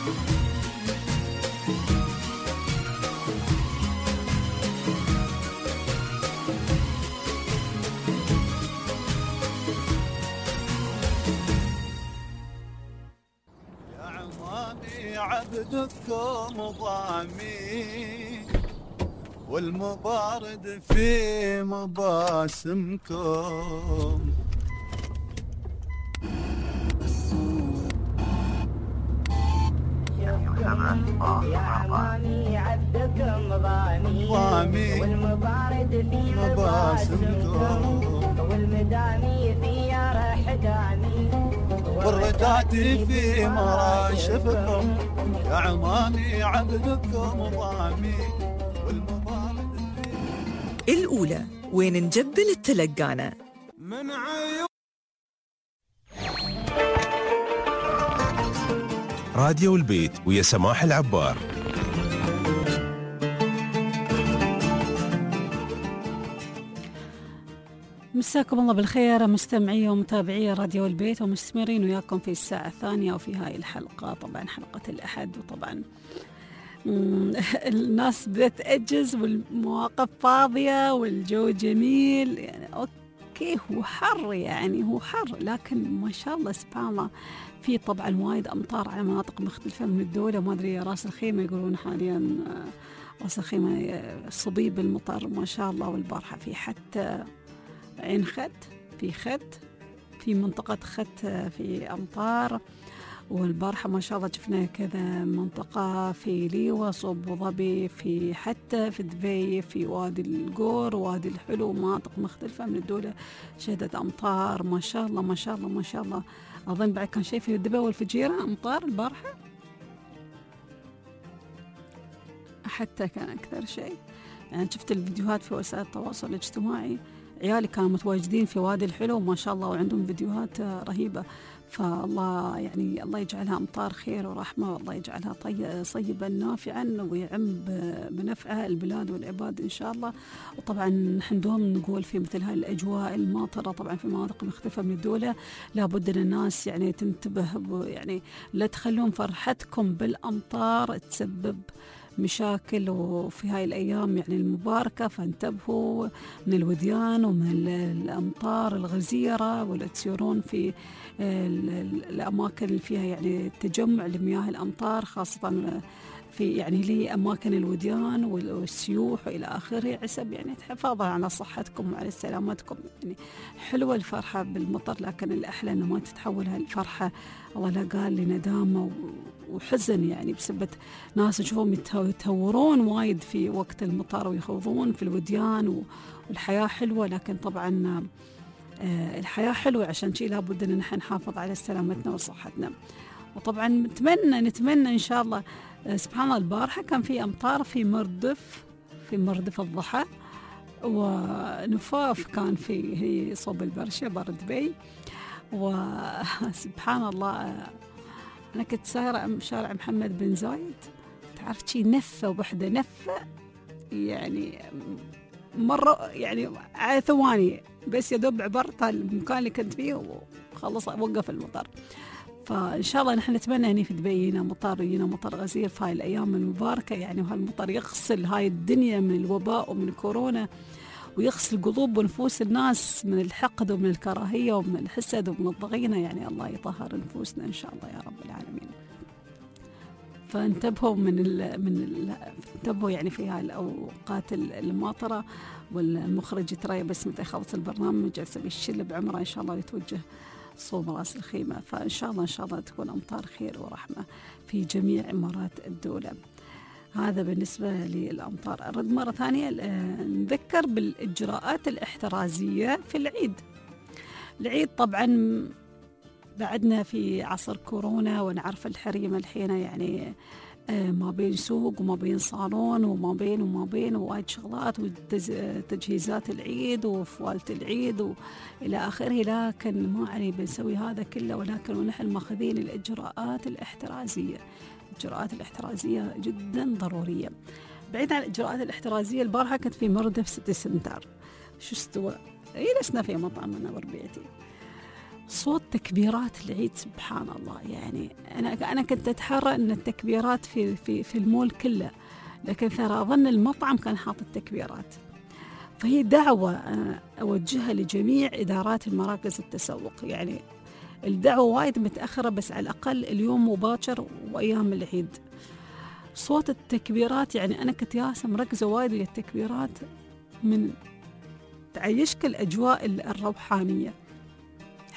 يا عمامي عبدكم ضامي والمبارد في مباسمكم الجامعة. يا عمامي عبدكم ضامي والمبارد في مباسمكم والمدامي في رحدامي والرداتي في مراشفكم. يا عمامي عبدكم ضامي والمبارد الأولى وين نجبل التلقانة من عيون. راديو البيت ويا سماح العبار. مساكم الله بالخير مستمعي ومتابعي راديو البيت ومستمرين وياكم في الساعة الثانية وفي هاي الحلقة، طبعا حلقة الأحد. وطبعا الناس بدأت تأجز والمواقف فاضية والجو جميل، يعني أوكي هو حر، يعني هو حر، لكن ما شاء الله سبحان الله في طبعا وايد أمطار على مناطق مختلفة من الدولة. ما أدري راس الخيمة يقولون حاليا راس الخيمة صبيب المطر ما شاء الله، والبارحة في حتى عين خد، في منطقة خد في أمطار، والبارحة ما شاء الله شفنا كذا منطقة في ليوس وأبو ظبي، في حتى في دبي، في وادي القور، وادي الحلو، مناطق مختلفة من الدولة شهدت أمطار ما شاء الله ما شاء الله ما شاء الله. أظن بعد كان شيء في دبي والفجيرة أمطار البارحة، حتى كان أكثر شيء. يعني شفت الفيديوهات في وسائل التواصل الاجتماعي، عيالي كانوا متواجدين في وادي الحلو ما شاء الله وعندهم فيديوهات رهيبة. فالله يعني الله يجعلها أمطار خير ورحمة، والله يجعلها صيبا نافعا ويعم بنفعها البلاد والعباد إن شاء الله. وطبعا نحن دوم نقول في مثل هاي الأجواء الماطرة طبعا في مناطق مختلفة من الدولة لابد أن الناس يعني تنتبه، يعني لا تخلون فرحتكم بالأمطار تسبب مشاكل. وفي هاي الأيام يعني المباركة فانتبهوا من الوديان ومن الأمطار الغزيرة، ولا تسيرون في الأماكن اللي فيها يعني تجمع لمياه الأمطار، خاصة في يعني لي أماكن الوديان والسيوح وإلى آخره، عسب يعني حفاظا على صحتكم وعلى سلامتكم. يعني حلوة الفرحة بالمطر، لكن الأحلى أنه ما تتحول هالفرحة الله لا قال لندامة وحزن، يعني بسبب ناس نشوفهم يتهورون وايد في وقت المطر ويخوضون في الوديان، والحياة حلوة، لكن طبعا الحياة حلوة عشان شيء لابد أن نحن نحافظ على سلامتنا وصحتنا. وطبعا نتمنى إن شاء الله. سبحان الله البارحة كان في أمطار في مردف الضحى، ونفاف كان هي صوب البرشة بر دبي. وسبحان الله أنا كنت سايرة شارع محمد بن زايد، تعرف شي نفة وبحدة نفة، يعني مرة يعني على ثواني بس يدوب عبرت المكان اللي كنت فيه وخلص وقف المطر. فإن شاء الله نحن نتمنى هني في دبي ينا مطر غزير في هاي الأيام المباركة، يعني وهالمطر يغسل هاي الدنيا من الوباء ومن كورونا، ويغسل قلوب ونفوس الناس من الحقد ومن الكراهية ومن الحسد ومن الضغينة. يعني الله يطهر نفوسنا إن شاء الله يا رب العالمين. فانتبهوا انتبهوا يعني في هاي الأوقات الماطرة. والمخرج ترى بس متى يخلص البرنامج جالس بيشل بعمره إن شاء الله يتوجه صوب راس الخيمة. فإن شاء الله تكون أمطار خير ورحمة في جميع إمارات الدولة. هذا بالنسبة للأمطار. أرد مرة ثانية نذكر بالإجراءات الاحترازية في العيد طبعا بعدنا في عصر كورونا، ونعرف الحريم الحين يعني ما بين سوق وما بين صالون وما بين ووايد شغلات وتجهيزات العيد وفوالة العيد وإلى آخره، لكن ما علي بنسوي هذا كله، ولكن ونحن ماخذين الإجراءات الاحترازية. الإجراءات الاحترازية جدا ضرورية. بعيد عن الإجراءات الاحترازية، البارحة كنت في مردف سيتي سنتر، شو استوى جلسنا في مطعم أنا وربيعتي، صوت تكبيرات العيد سبحان الله. يعني أنا كنت أتحرى أن التكبيرات في المول كله، لكن ترى أظن المطعم كان حاط التكبيرات. فهي دعوة أوجهها لجميع إدارات المراكز التسوق، يعني الدعوة وايد متأخرة، بس على الأقل اليوم مباشر وأيام العيد صوت التكبيرات. يعني أنا كنت ياسة مركزة وايد ويا التكبيرات، من تعيشك الأجواء الروحانية.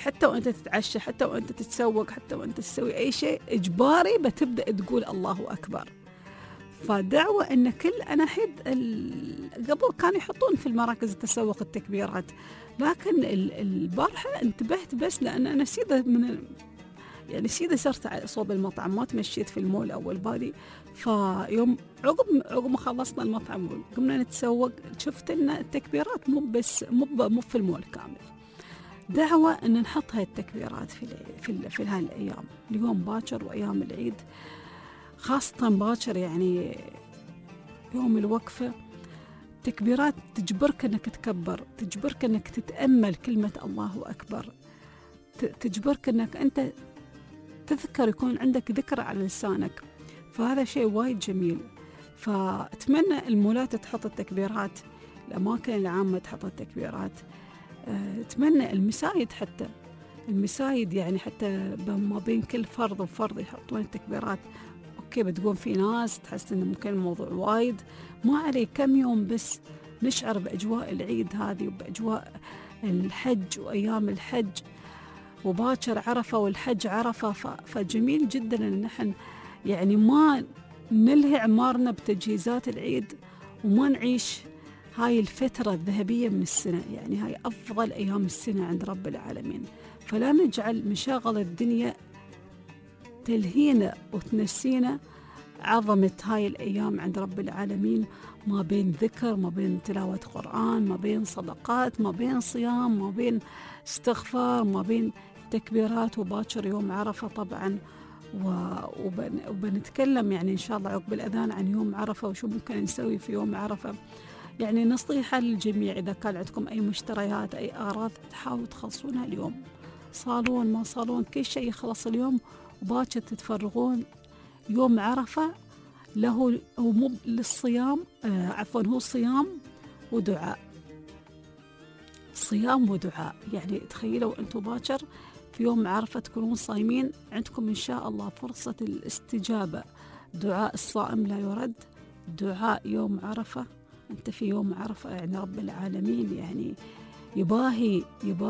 حتى وأنت تتعشى، حتى وأنت تتسوق، حتى وأنت تسوي أي شيء إجباري بتبدأ تقول الله أكبر. فدعوة أن أنا حد قبل كانوا يحطون في المراكز التسوق التكبيرات، لكن البارحة انتبهت بس لأن أنا سيدة سيدة صرت صوب المطعم، ما تمشيت في المول أول بالي. فيوم عقب ما خلصنا المطعم قمنا نتسوق، شفت إن التكبيرات مو في المول كامل. دعوة أن نحط هاي التكبيرات في هاي الأيام، اليوم باكر وأيام العيد خاصة باكر، يعني يوم الوقفة، تكبيرات تجبرك أنك تكبر، تجبرك أنك تتأمل كلمة الله أكبر، تجبرك أنك أنت تذكر، يكون عندك ذكر على لسانك. فهذا شيء وايد جميل. فأتمنى المولات تحط التكبيرات، الأماكن العامة تحط التكبيرات، أتمنى المساجد، حتى المساجد يعني حتى ما بين كل فرض وفرض يحطون التكبيرات. أوكي، بتقوم في ناس تحس إنه ممكن الموضوع وايد، ما عليه كم يوم بس نشعر بأجواء العيد هذه وبأجواء الحج وأيام الحج، وباكر عرفة والحج عرفة. فجميل جدا إن نحن يعني ما نلهي عمارنا بتجهيزات العيد وما نعيش هاي الفترة الذهبية من السنة، يعني هاي أفضل أيام السنة عند رب العالمين. فلا نجعل مشاغل الدنيا تلهينا وتنسينا عظمة هاي الأيام عند رب العالمين، ما بين ذكر، ما بين تلاوة قرآن، ما بين صدقات، ما بين صيام، ما بين استغفار، ما بين تكبيرات. وباكر يوم عرفة طبعا، وبنتكلم يعني إن شاء الله عقب الأذان عن يوم عرفة وشو ممكن نسوي في يوم عرفة. يعني نصيحة للجميع، إذا كان عندكم أي مشتريات، أي أغراض، تحاولوا تخلصونها اليوم، صالون ما صالون، كل شيء يخلص اليوم، وباكر تتفرغون. يوم عرفة له هو مو للصيام، هو صيام ودعاء، صيام ودعاء. يعني تخيلوا أنتم باكر في يوم عرفة تكونون صايمين، عندكم إن شاء الله فرصة الاستجابة. دعاء الصائم لا يرد، دعاء يوم عرفة. أنت في يوم عرفة يعني رب العالمين يعني يباهي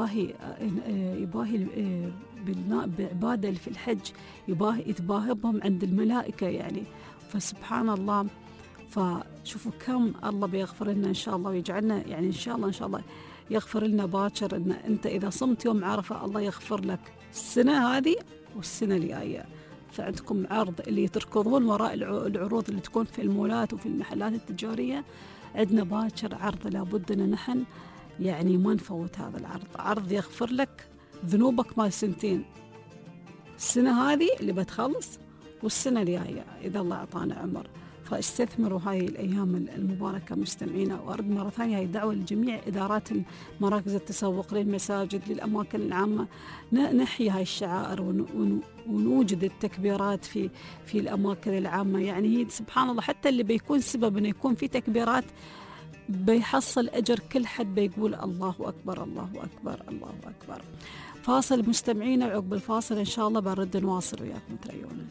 بعبادة اللي في الحج، يتباهي بهم عند الملائكة يعني. فسبحان الله، فشوفوا كم الله بيغفر لنا إن شاء الله ويجعلنا يعني إن شاء الله يغفر لنا باكر. إن أنت إذا صمت يوم عرفة الله يغفر لك السنة هذه والسنة الجاية. فعندكم عرض اللي تركضون وراء العروض اللي تكون في المولات وفي المحلات التجارية، عندنا باكر عرض لابد أن نحن يعني ما نفوت هذا العرض. عرض يغفر لك ذنوبك مال سنتين، السنة هذه اللي بتخلص والسنة الجاية إذا الله أعطانا عمر. فاستثمروا هاي الأيام المباركة مستمعينا. وأرد مرة ثانية هاي دعوة لجميع إدارات مراكز التسوق، للمساجد، للأماكن العامة، نحيي هاي الشعائر ونوجد التكبيرات في الأماكن العامة. يعني هي سبحان الله حتى اللي بيكون سبب أنه يكون في تكبيرات بيحصل أجر كل حد بيقول الله أكبر الله أكبر الله أكبر. فاصل مستمعينا، وعقب الفاصل إن شاء الله بنرد نواصل وياكم تريونا.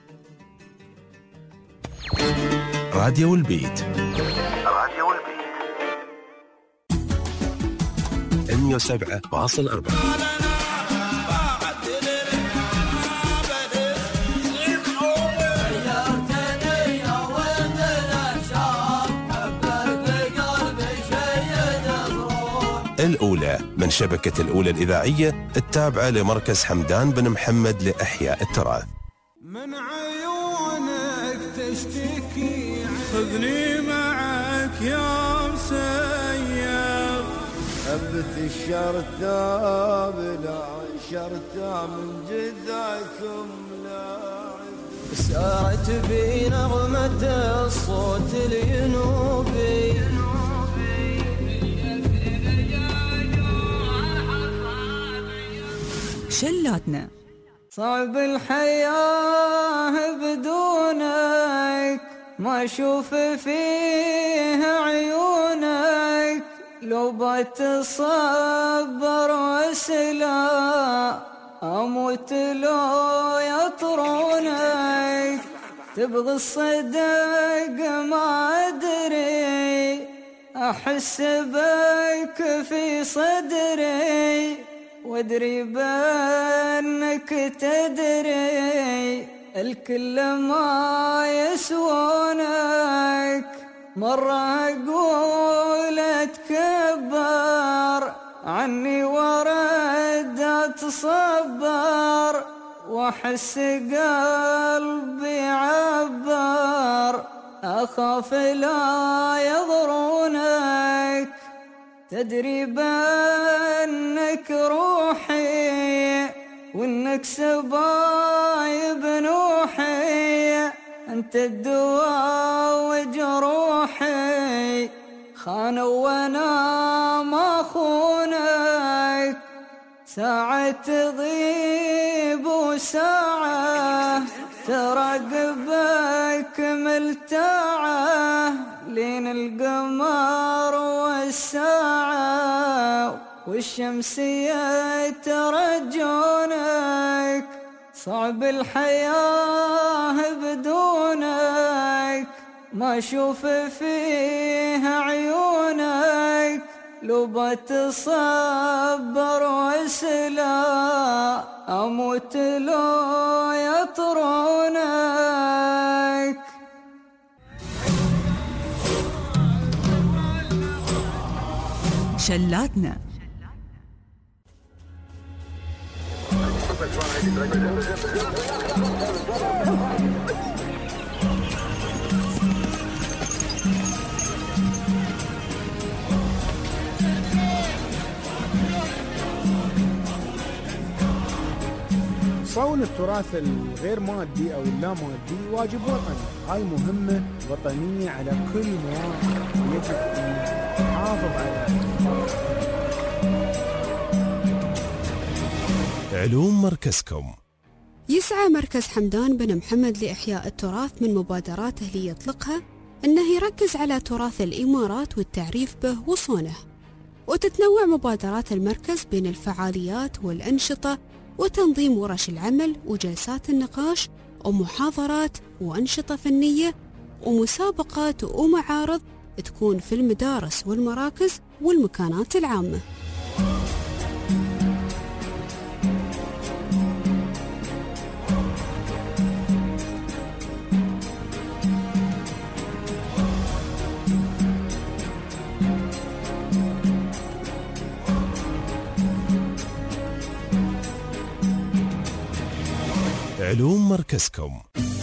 راديو البيت 107.4. الأولى من شبكة الأولى الإذاعية التابعة لمركز حمدان بن محمد لإحياء التراث. من عيونك تشتكي، خذني معك يا مسيب. هبت الشرطة بلا شرطة من جذعكم لاعب. سارت بي نغمة الصوت الينوبي. شلاتنا صعب الحياة بدونك، ما أشوف فيها عيونك. لو بتصبر وسلا أموت لو يطرونك. تبغى الصدق ما أدري، أحس بك في صدري، وادري بانك تدري الكل ما يسوونك. مرة أقول اتكبر عني ورد اتصبر واحس قلبي عبر اخاف لا يضرونك. تدري بانك روحي وانك سبايب نوحي، انت الدواء وجروحي خانوا وانا ما خونك. ساعة تغيب وساعة تراقبك ملتاعة، لين القمر والساعة والشمسية ترجونك. صعب الحياة بدونك، ما اشوف فيها عيونك. لو بتصبر واسلا اموت لو يطرونك. شلاتنا صون التراث الغير مادي أو اللامادي واجب وطني. هاي مهمة وطنية على كل مواطن، يجب أن نحافظ على علوم مركزكم. يسعى مركز حمدان بن محمد لإحياء التراث. من مبادراته اللي يطلقها أنه يركز على تراث الإمارات والتعريف به وصونه، وتتنوع مبادرات المركز بين الفعاليات والأنشطة وتنظيم ورش العمل وجلسات النقاش ومحاضرات وأنشطة فنية ومسابقات ومعارض تكون في المدارس والمراكز والمكانات العامة. علوم مركزكم.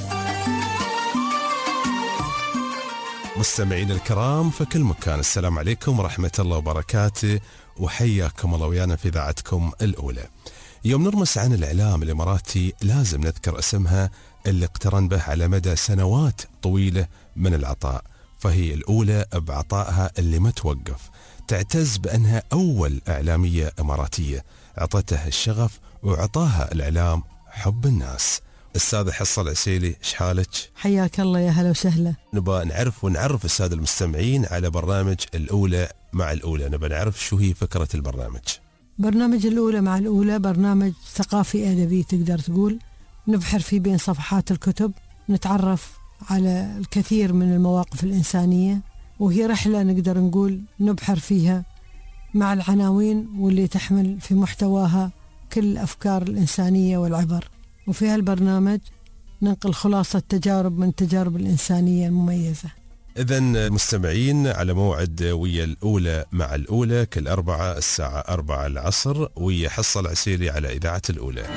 مستمعين الكرام في كل مكان، السلام عليكم ورحمة الله وبركاته، وحياكم الله ويانا في إذاعتكم الأولى. يوم نرمس عن الإعلام الإماراتي لازم نذكر اسمها اللي اقترن به على مدى سنوات طويلة من العطاء، فهي الأولى بعطائها اللي ما توقف. تعتز بأنها أول إعلامية إماراتية عطتها الشغف وعطاها الإعلام حب الناس. السادة حصة العسيلي، ايش حالك؟ حياك الله، يا هلا وسهلا. نبغى نعرف السادة المستمعين على برنامج الأولى مع الأولى. نبغى نعرف شو هي فكرة البرنامج. برنامج الأولى مع الأولى برنامج ثقافي أدبي تقدر تقول، نبحر فيه بين صفحات الكتب، نتعرف على الكثير من المواقف الإنسانية، وهي رحلة نقدر نقول نبحر فيها مع العناوين واللي تحمل في محتواها كل الأفكار الإنسانية والعبر. وفي هالبرنامج ننقل خلاصة تجارب من التجارب الإنسانية المميزة. إذن مستمعين على موعد ويا الأولى مع الأولى كل أربعة الساعة 4 العصر، ويا حصة العسيلي على إذاعة الأولى.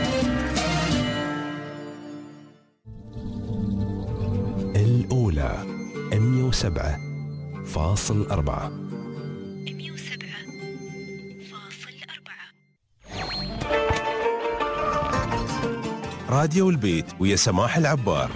الأولى 107.4. راديو البيت ويا سماح العبار.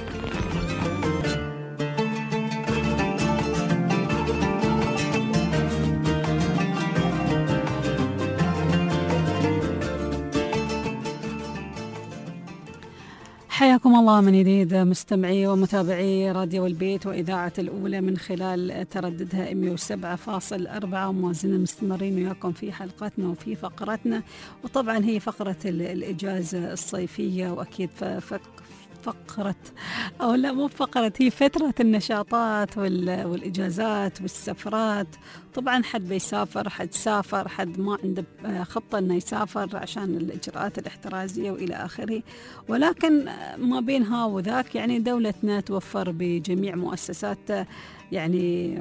حياكم الله من جديد مستمعي ومتابعي راديو البيت وإذاعة الأولى من خلال ترددها 107.4. موازين مستمرين وياكم في حلقتنا وفي فقرتنا، وطبعا هي فقرة الإجازة الصيفية، وأكيد فقرة أو لا مو فقرة، هي فترة النشاطات والإجازات والسفرات. طبعا حد بيسافر، حد سافر، حد ما عنده خطة أنه يسافر عشان الإجراءات الاحترازية وإلى آخره. ولكن ما بينها وذاك يعني دولتنا توفر بجميع مؤسسات يعني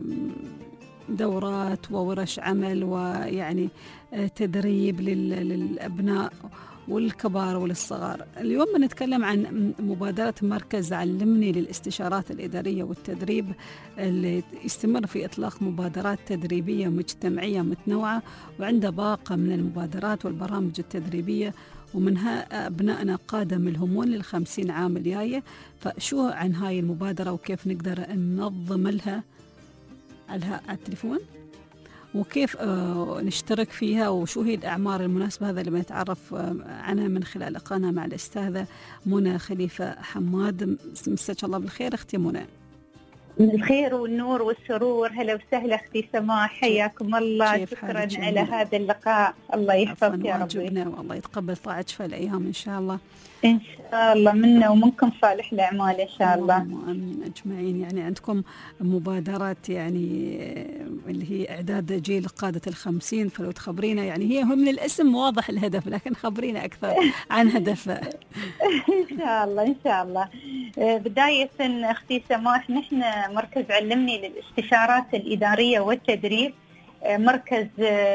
دورات وورش عمل ويعني تدريب للأبناء والكبار والصغار. اليوم بنتكلم عن مبادرة مركز علمني للاستشارات الإدارية والتدريب، اللي يستمر في إطلاق مبادرات تدريبية مجتمعية متنوعة، وعنده باقة من المبادرات والبرامج التدريبية، ومنها أبنائنا قادم الهمون لل50 عام الجاية. فشو عن هاي المبادرة وكيف نقدر ننظم لها على التليفون، وكيف نشترك فيها، وشو هي الأعمار المناسبة؟ هذا اللي بنتعرف عنها من خلال لقائنا مع الأستاذة منى خليفة حماد. مساك الله بالخير أختي منى. الخير والنور والسرور. هلا وسهلا أختي سماح، حياكم الله. شكرا على هذا اللقاء، الله يحفظك يا ربي، والله يتقبل طاعتك في الأيام إن شاء الله. إن شاء الله منا ومنكم صالح الأعمال إن شاء الله. آمين أجمعين. يعني عندكم مبادرات يعني اللي هي إعداد جيل قادة ال50، فلو تخبرينا يعني هي من الاسم واضح الهدف، لكن خبرينا أكثر عن هدفها. إن شاء الله إن شاء الله. بداية أختي سماح، نحن مركز علمني للاستشارات الإدارية والتدريب، مركز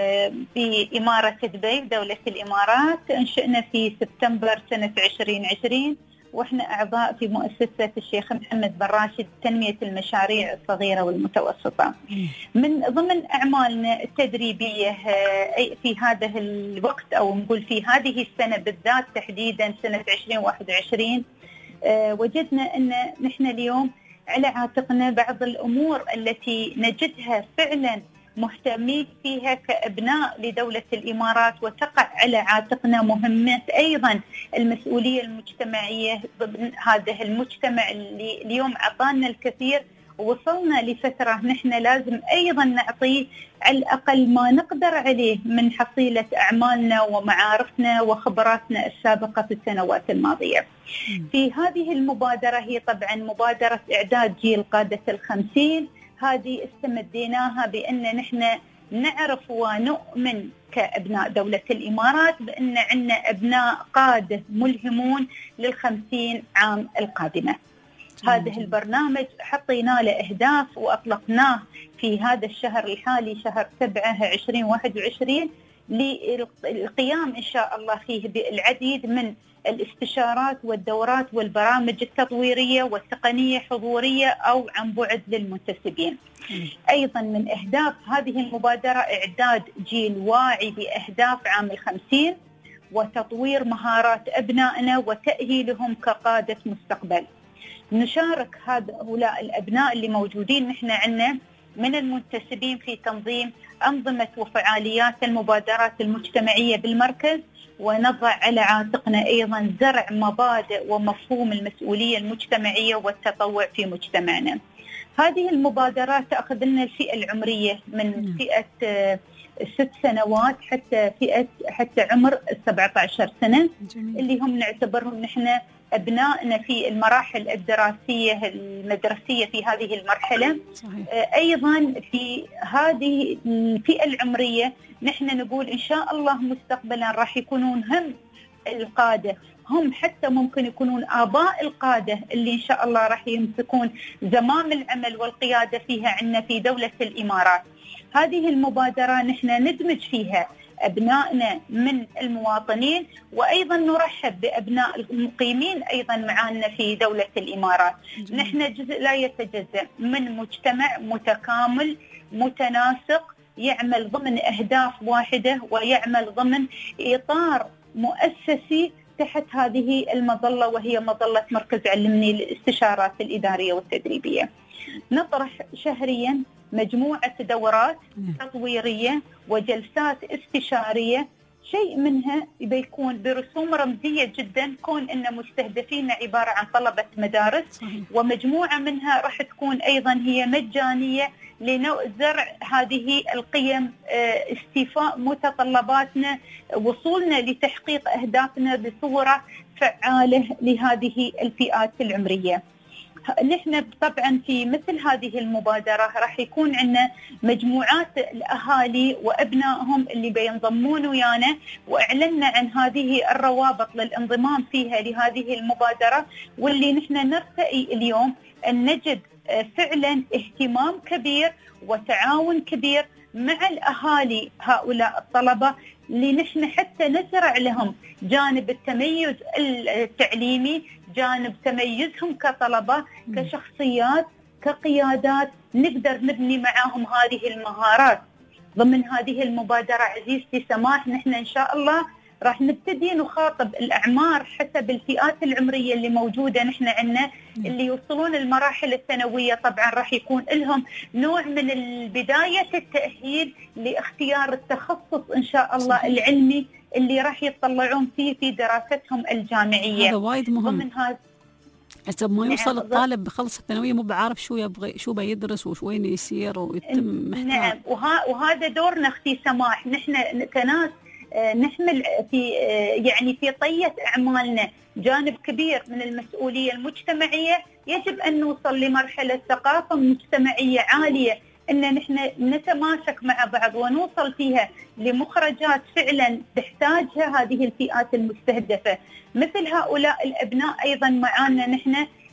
بإمارة دبي دولة الإمارات. انشئنا في سبتمبر سنة 2020، وإحنا أعضاء في مؤسسة الشيخ محمد بن راشد تنمية المشاريع الصغيرة والمتوسطة. من ضمن أعمالنا التدريبية في هذا الوقت، أو نقول في هذه السنة بالذات تحديدا سنة 2021، وجدنا أن نحن اليوم على عاتقنا بعض الأمور التي نجدها فعلا مهتمين فيها كأبناء لدولة الإمارات، وتقع على عاتقنا مهمة أيضا المسؤولية المجتمعية ضمن هذا المجتمع اللي اليوم عطانا الكثير، ووصلنا لفترة نحن لازم أيضا نعطيه على الأقل ما نقدر عليه من حصيلة أعمالنا ومعارفنا وخبراتنا السابقة في السنوات الماضية. في هذه المبادرة، هي طبعا مبادرة إعداد جيل قادة ال50، هذه استمديناها بأن نحن نعرف ونؤمن كأبناء دولة الإمارات بأن عندنا أبناء قادة ملهمون لل50 عام القادمة. هذا البرنامج حطينا له أهداف وأطلقناه في هذا الشهر الحالي، شهر 7/2021، للقيام إن شاء الله فيه بالعديد من الاستشارات والدورات والبرامج التطويرية والتقنية حضورية أو عن بعد للمنتسبين. أيضا من أهداف هذه المبادرة إعداد جيل واعي بأهداف عام ال50، وتطوير مهارات أبنائنا وتأهيلهم كقادة مستقبل. نشارك هؤلاء الأبناء اللي موجودين نحن عندنا من المنتسبين في تنظيم أنظمة وفعاليات المبادرات المجتمعية بالمركز، ونضع على عاتقنا أيضا زرع مبادئ ومفهوم المسؤولية المجتمعية والتطوع في مجتمعنا. هذه المبادرات تأخذ لنا الفئة العمرية من فئة 6 سنوات حتى عمر 17 سنة، اللي هم نعتبرهم نحن أبنائنا في المراحل الدراسية المدرسية في هذه المرحلة. أيضا في هذه الفئة العمرية نحن نقول إن شاء الله مستقبلا راح يكونون هم القادة، هم حتى ممكن يكونون آباء القادة اللي إن شاء الله راح يمسكون زمام العمل والقيادة فيها عندنا في دولة الإمارات. هذه المبادرة نحن ندمج فيها أبنائنا من المواطنين، وأيضا نرحب بأبناء المقيمين أيضا معنا في دولة الإمارات. نحن جزء لا يتجزأ من مجتمع متكامل متناسق، يعمل ضمن أهداف واحدة ويعمل ضمن إطار مؤسسي تحت هذه المظلة، وهي مظلة مركز علمني للاستشارات الإدارية والتدريبية. نطرح شهريا مجموعة دورات تطويرية وجلسات استشارية، شيء منها بيكون برسوم رمزية جدا، كون إن مستهدفين عبارة عن طلبة مدارس، ومجموعة منها راح تكون أيضا هي مجانية لزرع هذه القيم، استيفاء متطلباتنا، وصولنا لتحقيق أهدافنا بصورة فعالة لهذه الفئات العمرية. نحن طبعا في مثل هذه المبادرة راح يكون عندنا مجموعات الأهالي وأبنائهم اللي بينضمون ويانا، وأعلنا عن هذه الروابط للانضمام فيها لهذه المبادرة، واللي نحن نرتئي اليوم أن نجد فعلا اهتمام كبير وتعاون كبير مع الأهالي هؤلاء الطلبة، اللي نحن حتى نزرع لهم جانب التميز التعليمي، جانب تميزهم كطلبة، كشخصيات، كقيادات، نقدر نبني معاهم هذه المهارات. ضمن هذه المبادرة عزيزتي سماح نحن إن شاء الله راح نبتدي نخاطب الأعمار حسب الفئات العمرية اللي موجودة نحن عندنا، اللي يوصلون المراحل الثانوية طبعا راح يكون لهم نوع من بداية التأهيل لاختيار التخصص إن شاء الله العلمي اللي راح يتطلعون فيه في دراستهم الجامعية. هذا وايد مهم. حسب ما يوصل الطالب بخلص الثانوية مو بعارف شو يبغى، شو بيدرس وين يسير ويتم محتاج. نعم، وهذا دورنا اختي سماح، نحن كناس نحمل في يعني في طية أعمالنا جانب كبير من المسؤولية المجتمعية. يجب أن نوصل لمرحلة ثقافة مجتمعية عالية، أن نحن نتماسك مع بعض ونوصل فيها لمخرجات فعلا تحتاجها هذه الفئات المستهدفة. مثل هؤلاء الأبناء أيضا معنا نحن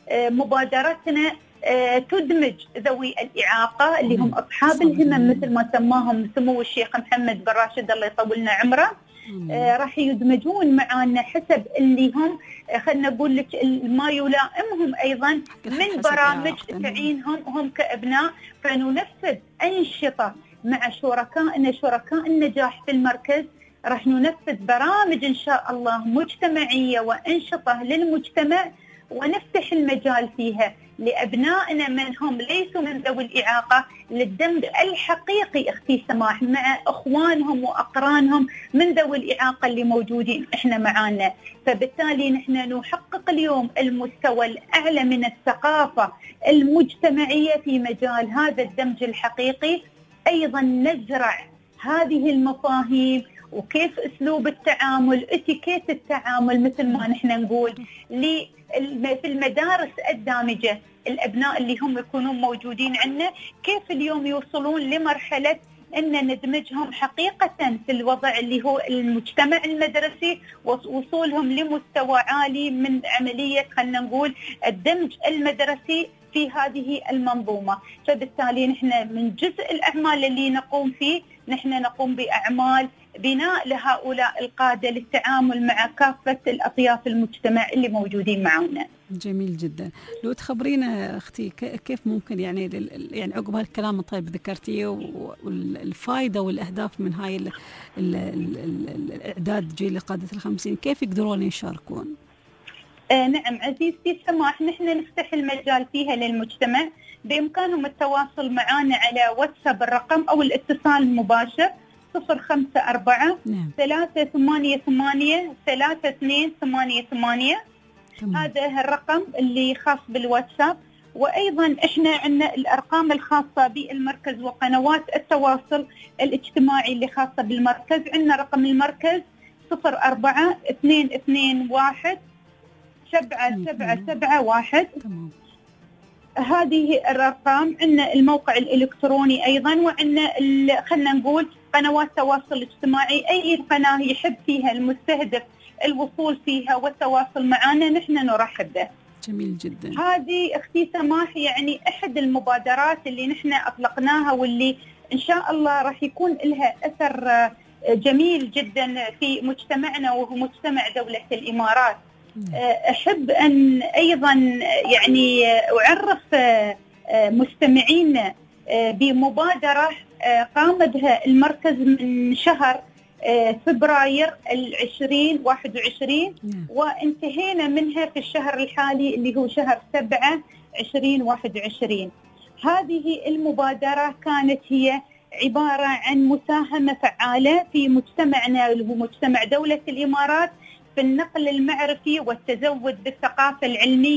مبادرتنا تدمج ذوي الإعاقة اللي هم أصحاب الهمم مثل ما سماهم سمو الشيخ محمد بن راشد الله يطولنا عمره. راح يدمجون معنا حسب اللي هم خلنا نقول لك ما يلائمهم أيضا من برامج تعينهم هم كأبناء، فننفذ أنشطة مع شركائنا شركاء النجاح في المركز. راح ننفذ برامج إن شاء الله مجتمعية وأنشطة للمجتمع، ونفتح المجال فيها لأبنائنا من هم ليسوا من ذوي الإعاقة للدمج الحقيقي اختي سماح مع أخوانهم وأقرانهم من ذوي الإعاقة اللي موجودين إحنا معانا. فبالتالي نحن نحقق اليوم المستوى الأعلى من الثقافة المجتمعية في مجال هذا الدمج الحقيقي. أيضا نزرع هذه المفاهيم وكيف أسلوب التعامل، اتيكيت التعامل مثل ما نحن نقول في المدارس الدامجة. الأبناء اللي هم يكونون موجودين عندنا كيف اليوم يوصلون لمرحلة أن ندمجهم حقيقة في الوضع اللي هو المجتمع المدرسي، ووصولهم لمستوى عالي من عملية خلنا نقول الدمج المدرسي في هذه المنظومة. فبالتالي نحن من جزء الأعمال اللي نقوم فيه نحن نقوم بأعمال بناء لهؤلاء القادة للتعامل مع كافة الأطياف المجتمع اللي موجودين معنا. جميل جدا. لو تخبرينا أختي كيف ممكن يعني عقب هالكلام الطيب ذكرتيه والفائدة والأهداف من هاي الإعداد جيل قادة ال50 كيف يقدرون يشاركون؟ نعم عزيزتي سماح، نحن نفتح المجال فيها للمجتمع. بإمكانهم التواصل معنا على واتساب الرقم أو الاتصال المباشر 054 388 3288. هذا الرقم اللي خاص بالواتساب. وأيضا إحنا عندنا الأرقام الخاصة بالمركز وقنوات التواصل الاجتماعي اللي خاصة بالمركز. عندنا رقم المركز 04 221 7771. هذه الأرقام. عندنا الموقع الإلكتروني أيضا، وعندنا خلنا نقول قنوات التواصل الاجتماعي. أي قناة يحب فيها المستهدف الوصول فيها والتواصل معنا نحن نرحب به. جميل جدا. هذه اختي سماح يعني أحد المبادرات اللي نحن أطلقناها واللي إن شاء الله راح يكون لها أثر جميل جدا في مجتمعنا وهو مجتمع دولة الإمارات. أحب أن أيضا يعني أعرف مستمعينا بمبادرة قام بها المركز من شهر فبراير 2021 وانتهينا منها في الشهر الحالي اللي هو شهر 7 2021. هذه المبادرة كانت هي عبارة عن مساهمة فعالة في مجتمعنا اللي هو مجتمع دولة الإمارات في النقل المعرفي والتزود بالثقافة العلمية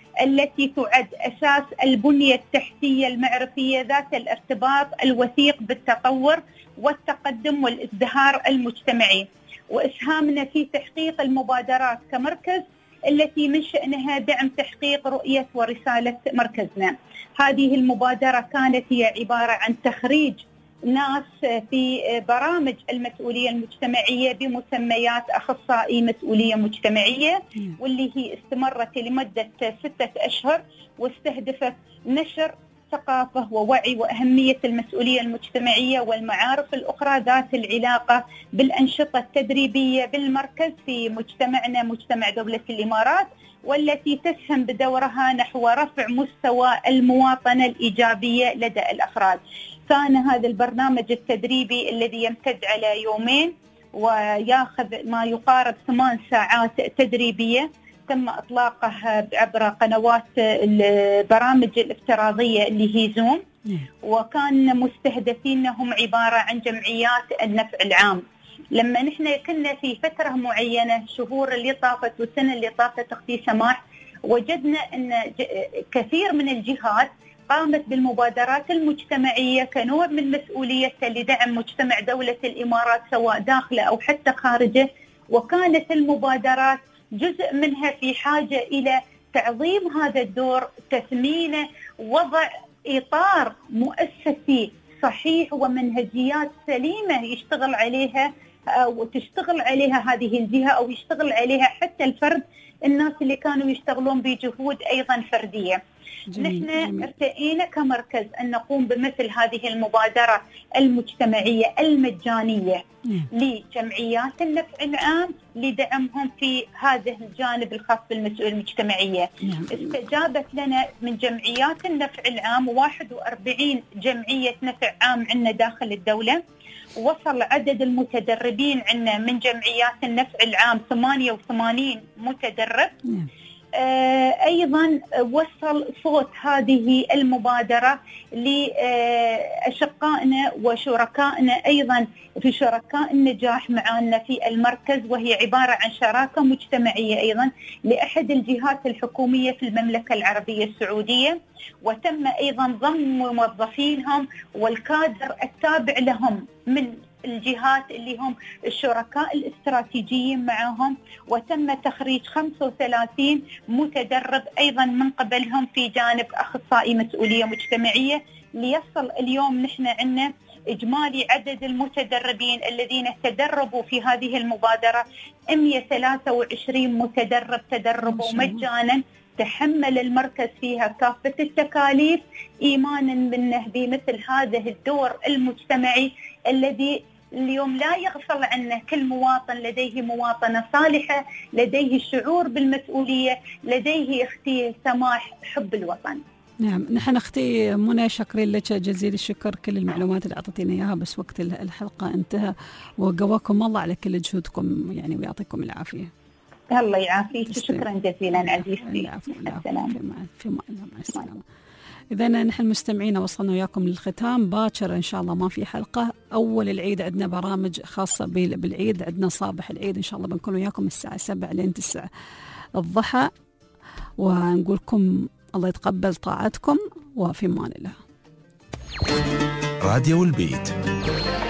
التي تعد أساس البنية التحتية المعرفية ذات الارتباط الوثيق بالتطور والتقدم والازدهار المجتمعي، وإسهامنا في تحقيق المبادرات كمركز التي من شأنها دعم تحقيق رؤية ورسالة مركزنا. هذه المبادرة كانت هي عبارة عن تخريج ناس في برامج المسؤولية المجتمعية بمسميات أخصائي مسؤولية مجتمعية، واللي هي استمرت لمدة 6 أشهر، واستهدفت نشر ثقافة ووعي وأهمية المسؤولية المجتمعية والمعارف الأخرى ذات العلاقة بالأنشطة التدريبية بالمركز في مجتمعنا مجتمع دولة الإمارات، والتي تسهم بدورها نحو رفع مستوى المواطنة الإيجابية لدى الأفراد. كان هذا البرنامج التدريبي الذي يمتد على يومين وياخذ ما يقارب 8 ساعات تدريبية، تم إطلاقه عبر قنوات البرامج الافتراضية اللي هي زوم، وكان مستهدفينهم عبارة عن جمعيات النفع العام. لما نحن كنا في فترة معينة شهور اللي طافت والسنة اللي طافت أختي سماح، وجدنا أن كثير من الجهات قامت بالمبادرات المجتمعية كنوع من مسؤوليتها لدعم مجتمع دولة الإمارات سواء داخله أو حتى خارجه، وكانت المبادرات جزء منها في حاجة إلى تعظيم هذا الدور، تثمينه، وضع إطار مؤسسي صحيح ومنهجيات سليمة يشتغل عليها وتشتغل عليها هذه الجهة أو يشتغل عليها حتى الفرد، الناس اللي كانوا يشتغلون بجهود أيضا فردية. نحن ارتئينا كمركز أن نقوم بمثل هذه المبادرة المجتمعية المجانية لجمعيات النفع العام لدعمهم في هذا الجانب الخاص بالمسؤولية المجتمعية. استجابت لنا من جمعيات النفع العام 41 جمعية نفع عام عندنا داخل الدولة، وصل عدد المتدربين عندنا من جمعيات النفع العام 88 متدرب. أيضا وصل صوت هذه المبادرة لأشقائنا وشركائنا أيضا في شركاء النجاح معنا في المركز، وهي عبارة عن شراكة مجتمعية أيضا لأحد الجهات الحكومية في المملكة العربية السعودية، وتم أيضا ضم موظفينهم والكادر التابع لهم من الجهات اللي هم الشركاء الاستراتيجيين معهم، وتم تخريج 35 متدرب أيضا من قبلهم في جانب أخصائي مسؤولية مجتمعية، ليصل اليوم نحن عندنا إجمالي عدد المتدربين الذين تدربوا في هذه المبادرة 123 متدرب تدربوا مجانا، تحمل المركز فيها كافة التكاليف إيمانا منه بمثل هذا الدور المجتمعي الذي اليوم لا يغفل عنه كل مواطن لديه مواطنة صالحة، لديه الشعور بالمسؤولية، لديه اختي سماح حب الوطن. نعم، نحن اختي منى شاكرين لك جزيل الشكر كل المعلومات اللي اعطيتينا اياها، بس وقت الحلقة انتهى، وقواكم الله على كل جهودكم يعني ويعطيكم العافية. الله يعافيك، شكرا جزيلا عزيزتي. العفو. في مع السلامة. إذا نحن مستمعين وصلنا وياكم للختام. باكر إن شاء الله ما في حلقة، أول العيد عندنا برامج خاصة بالعيد، عندنا صباح العيد إن شاء الله بنكون وياكم الساعة 7 لين 9 الضحى، ونقولكم الله يتقبل طاعتكم وفي أمان الله. راديو البيت.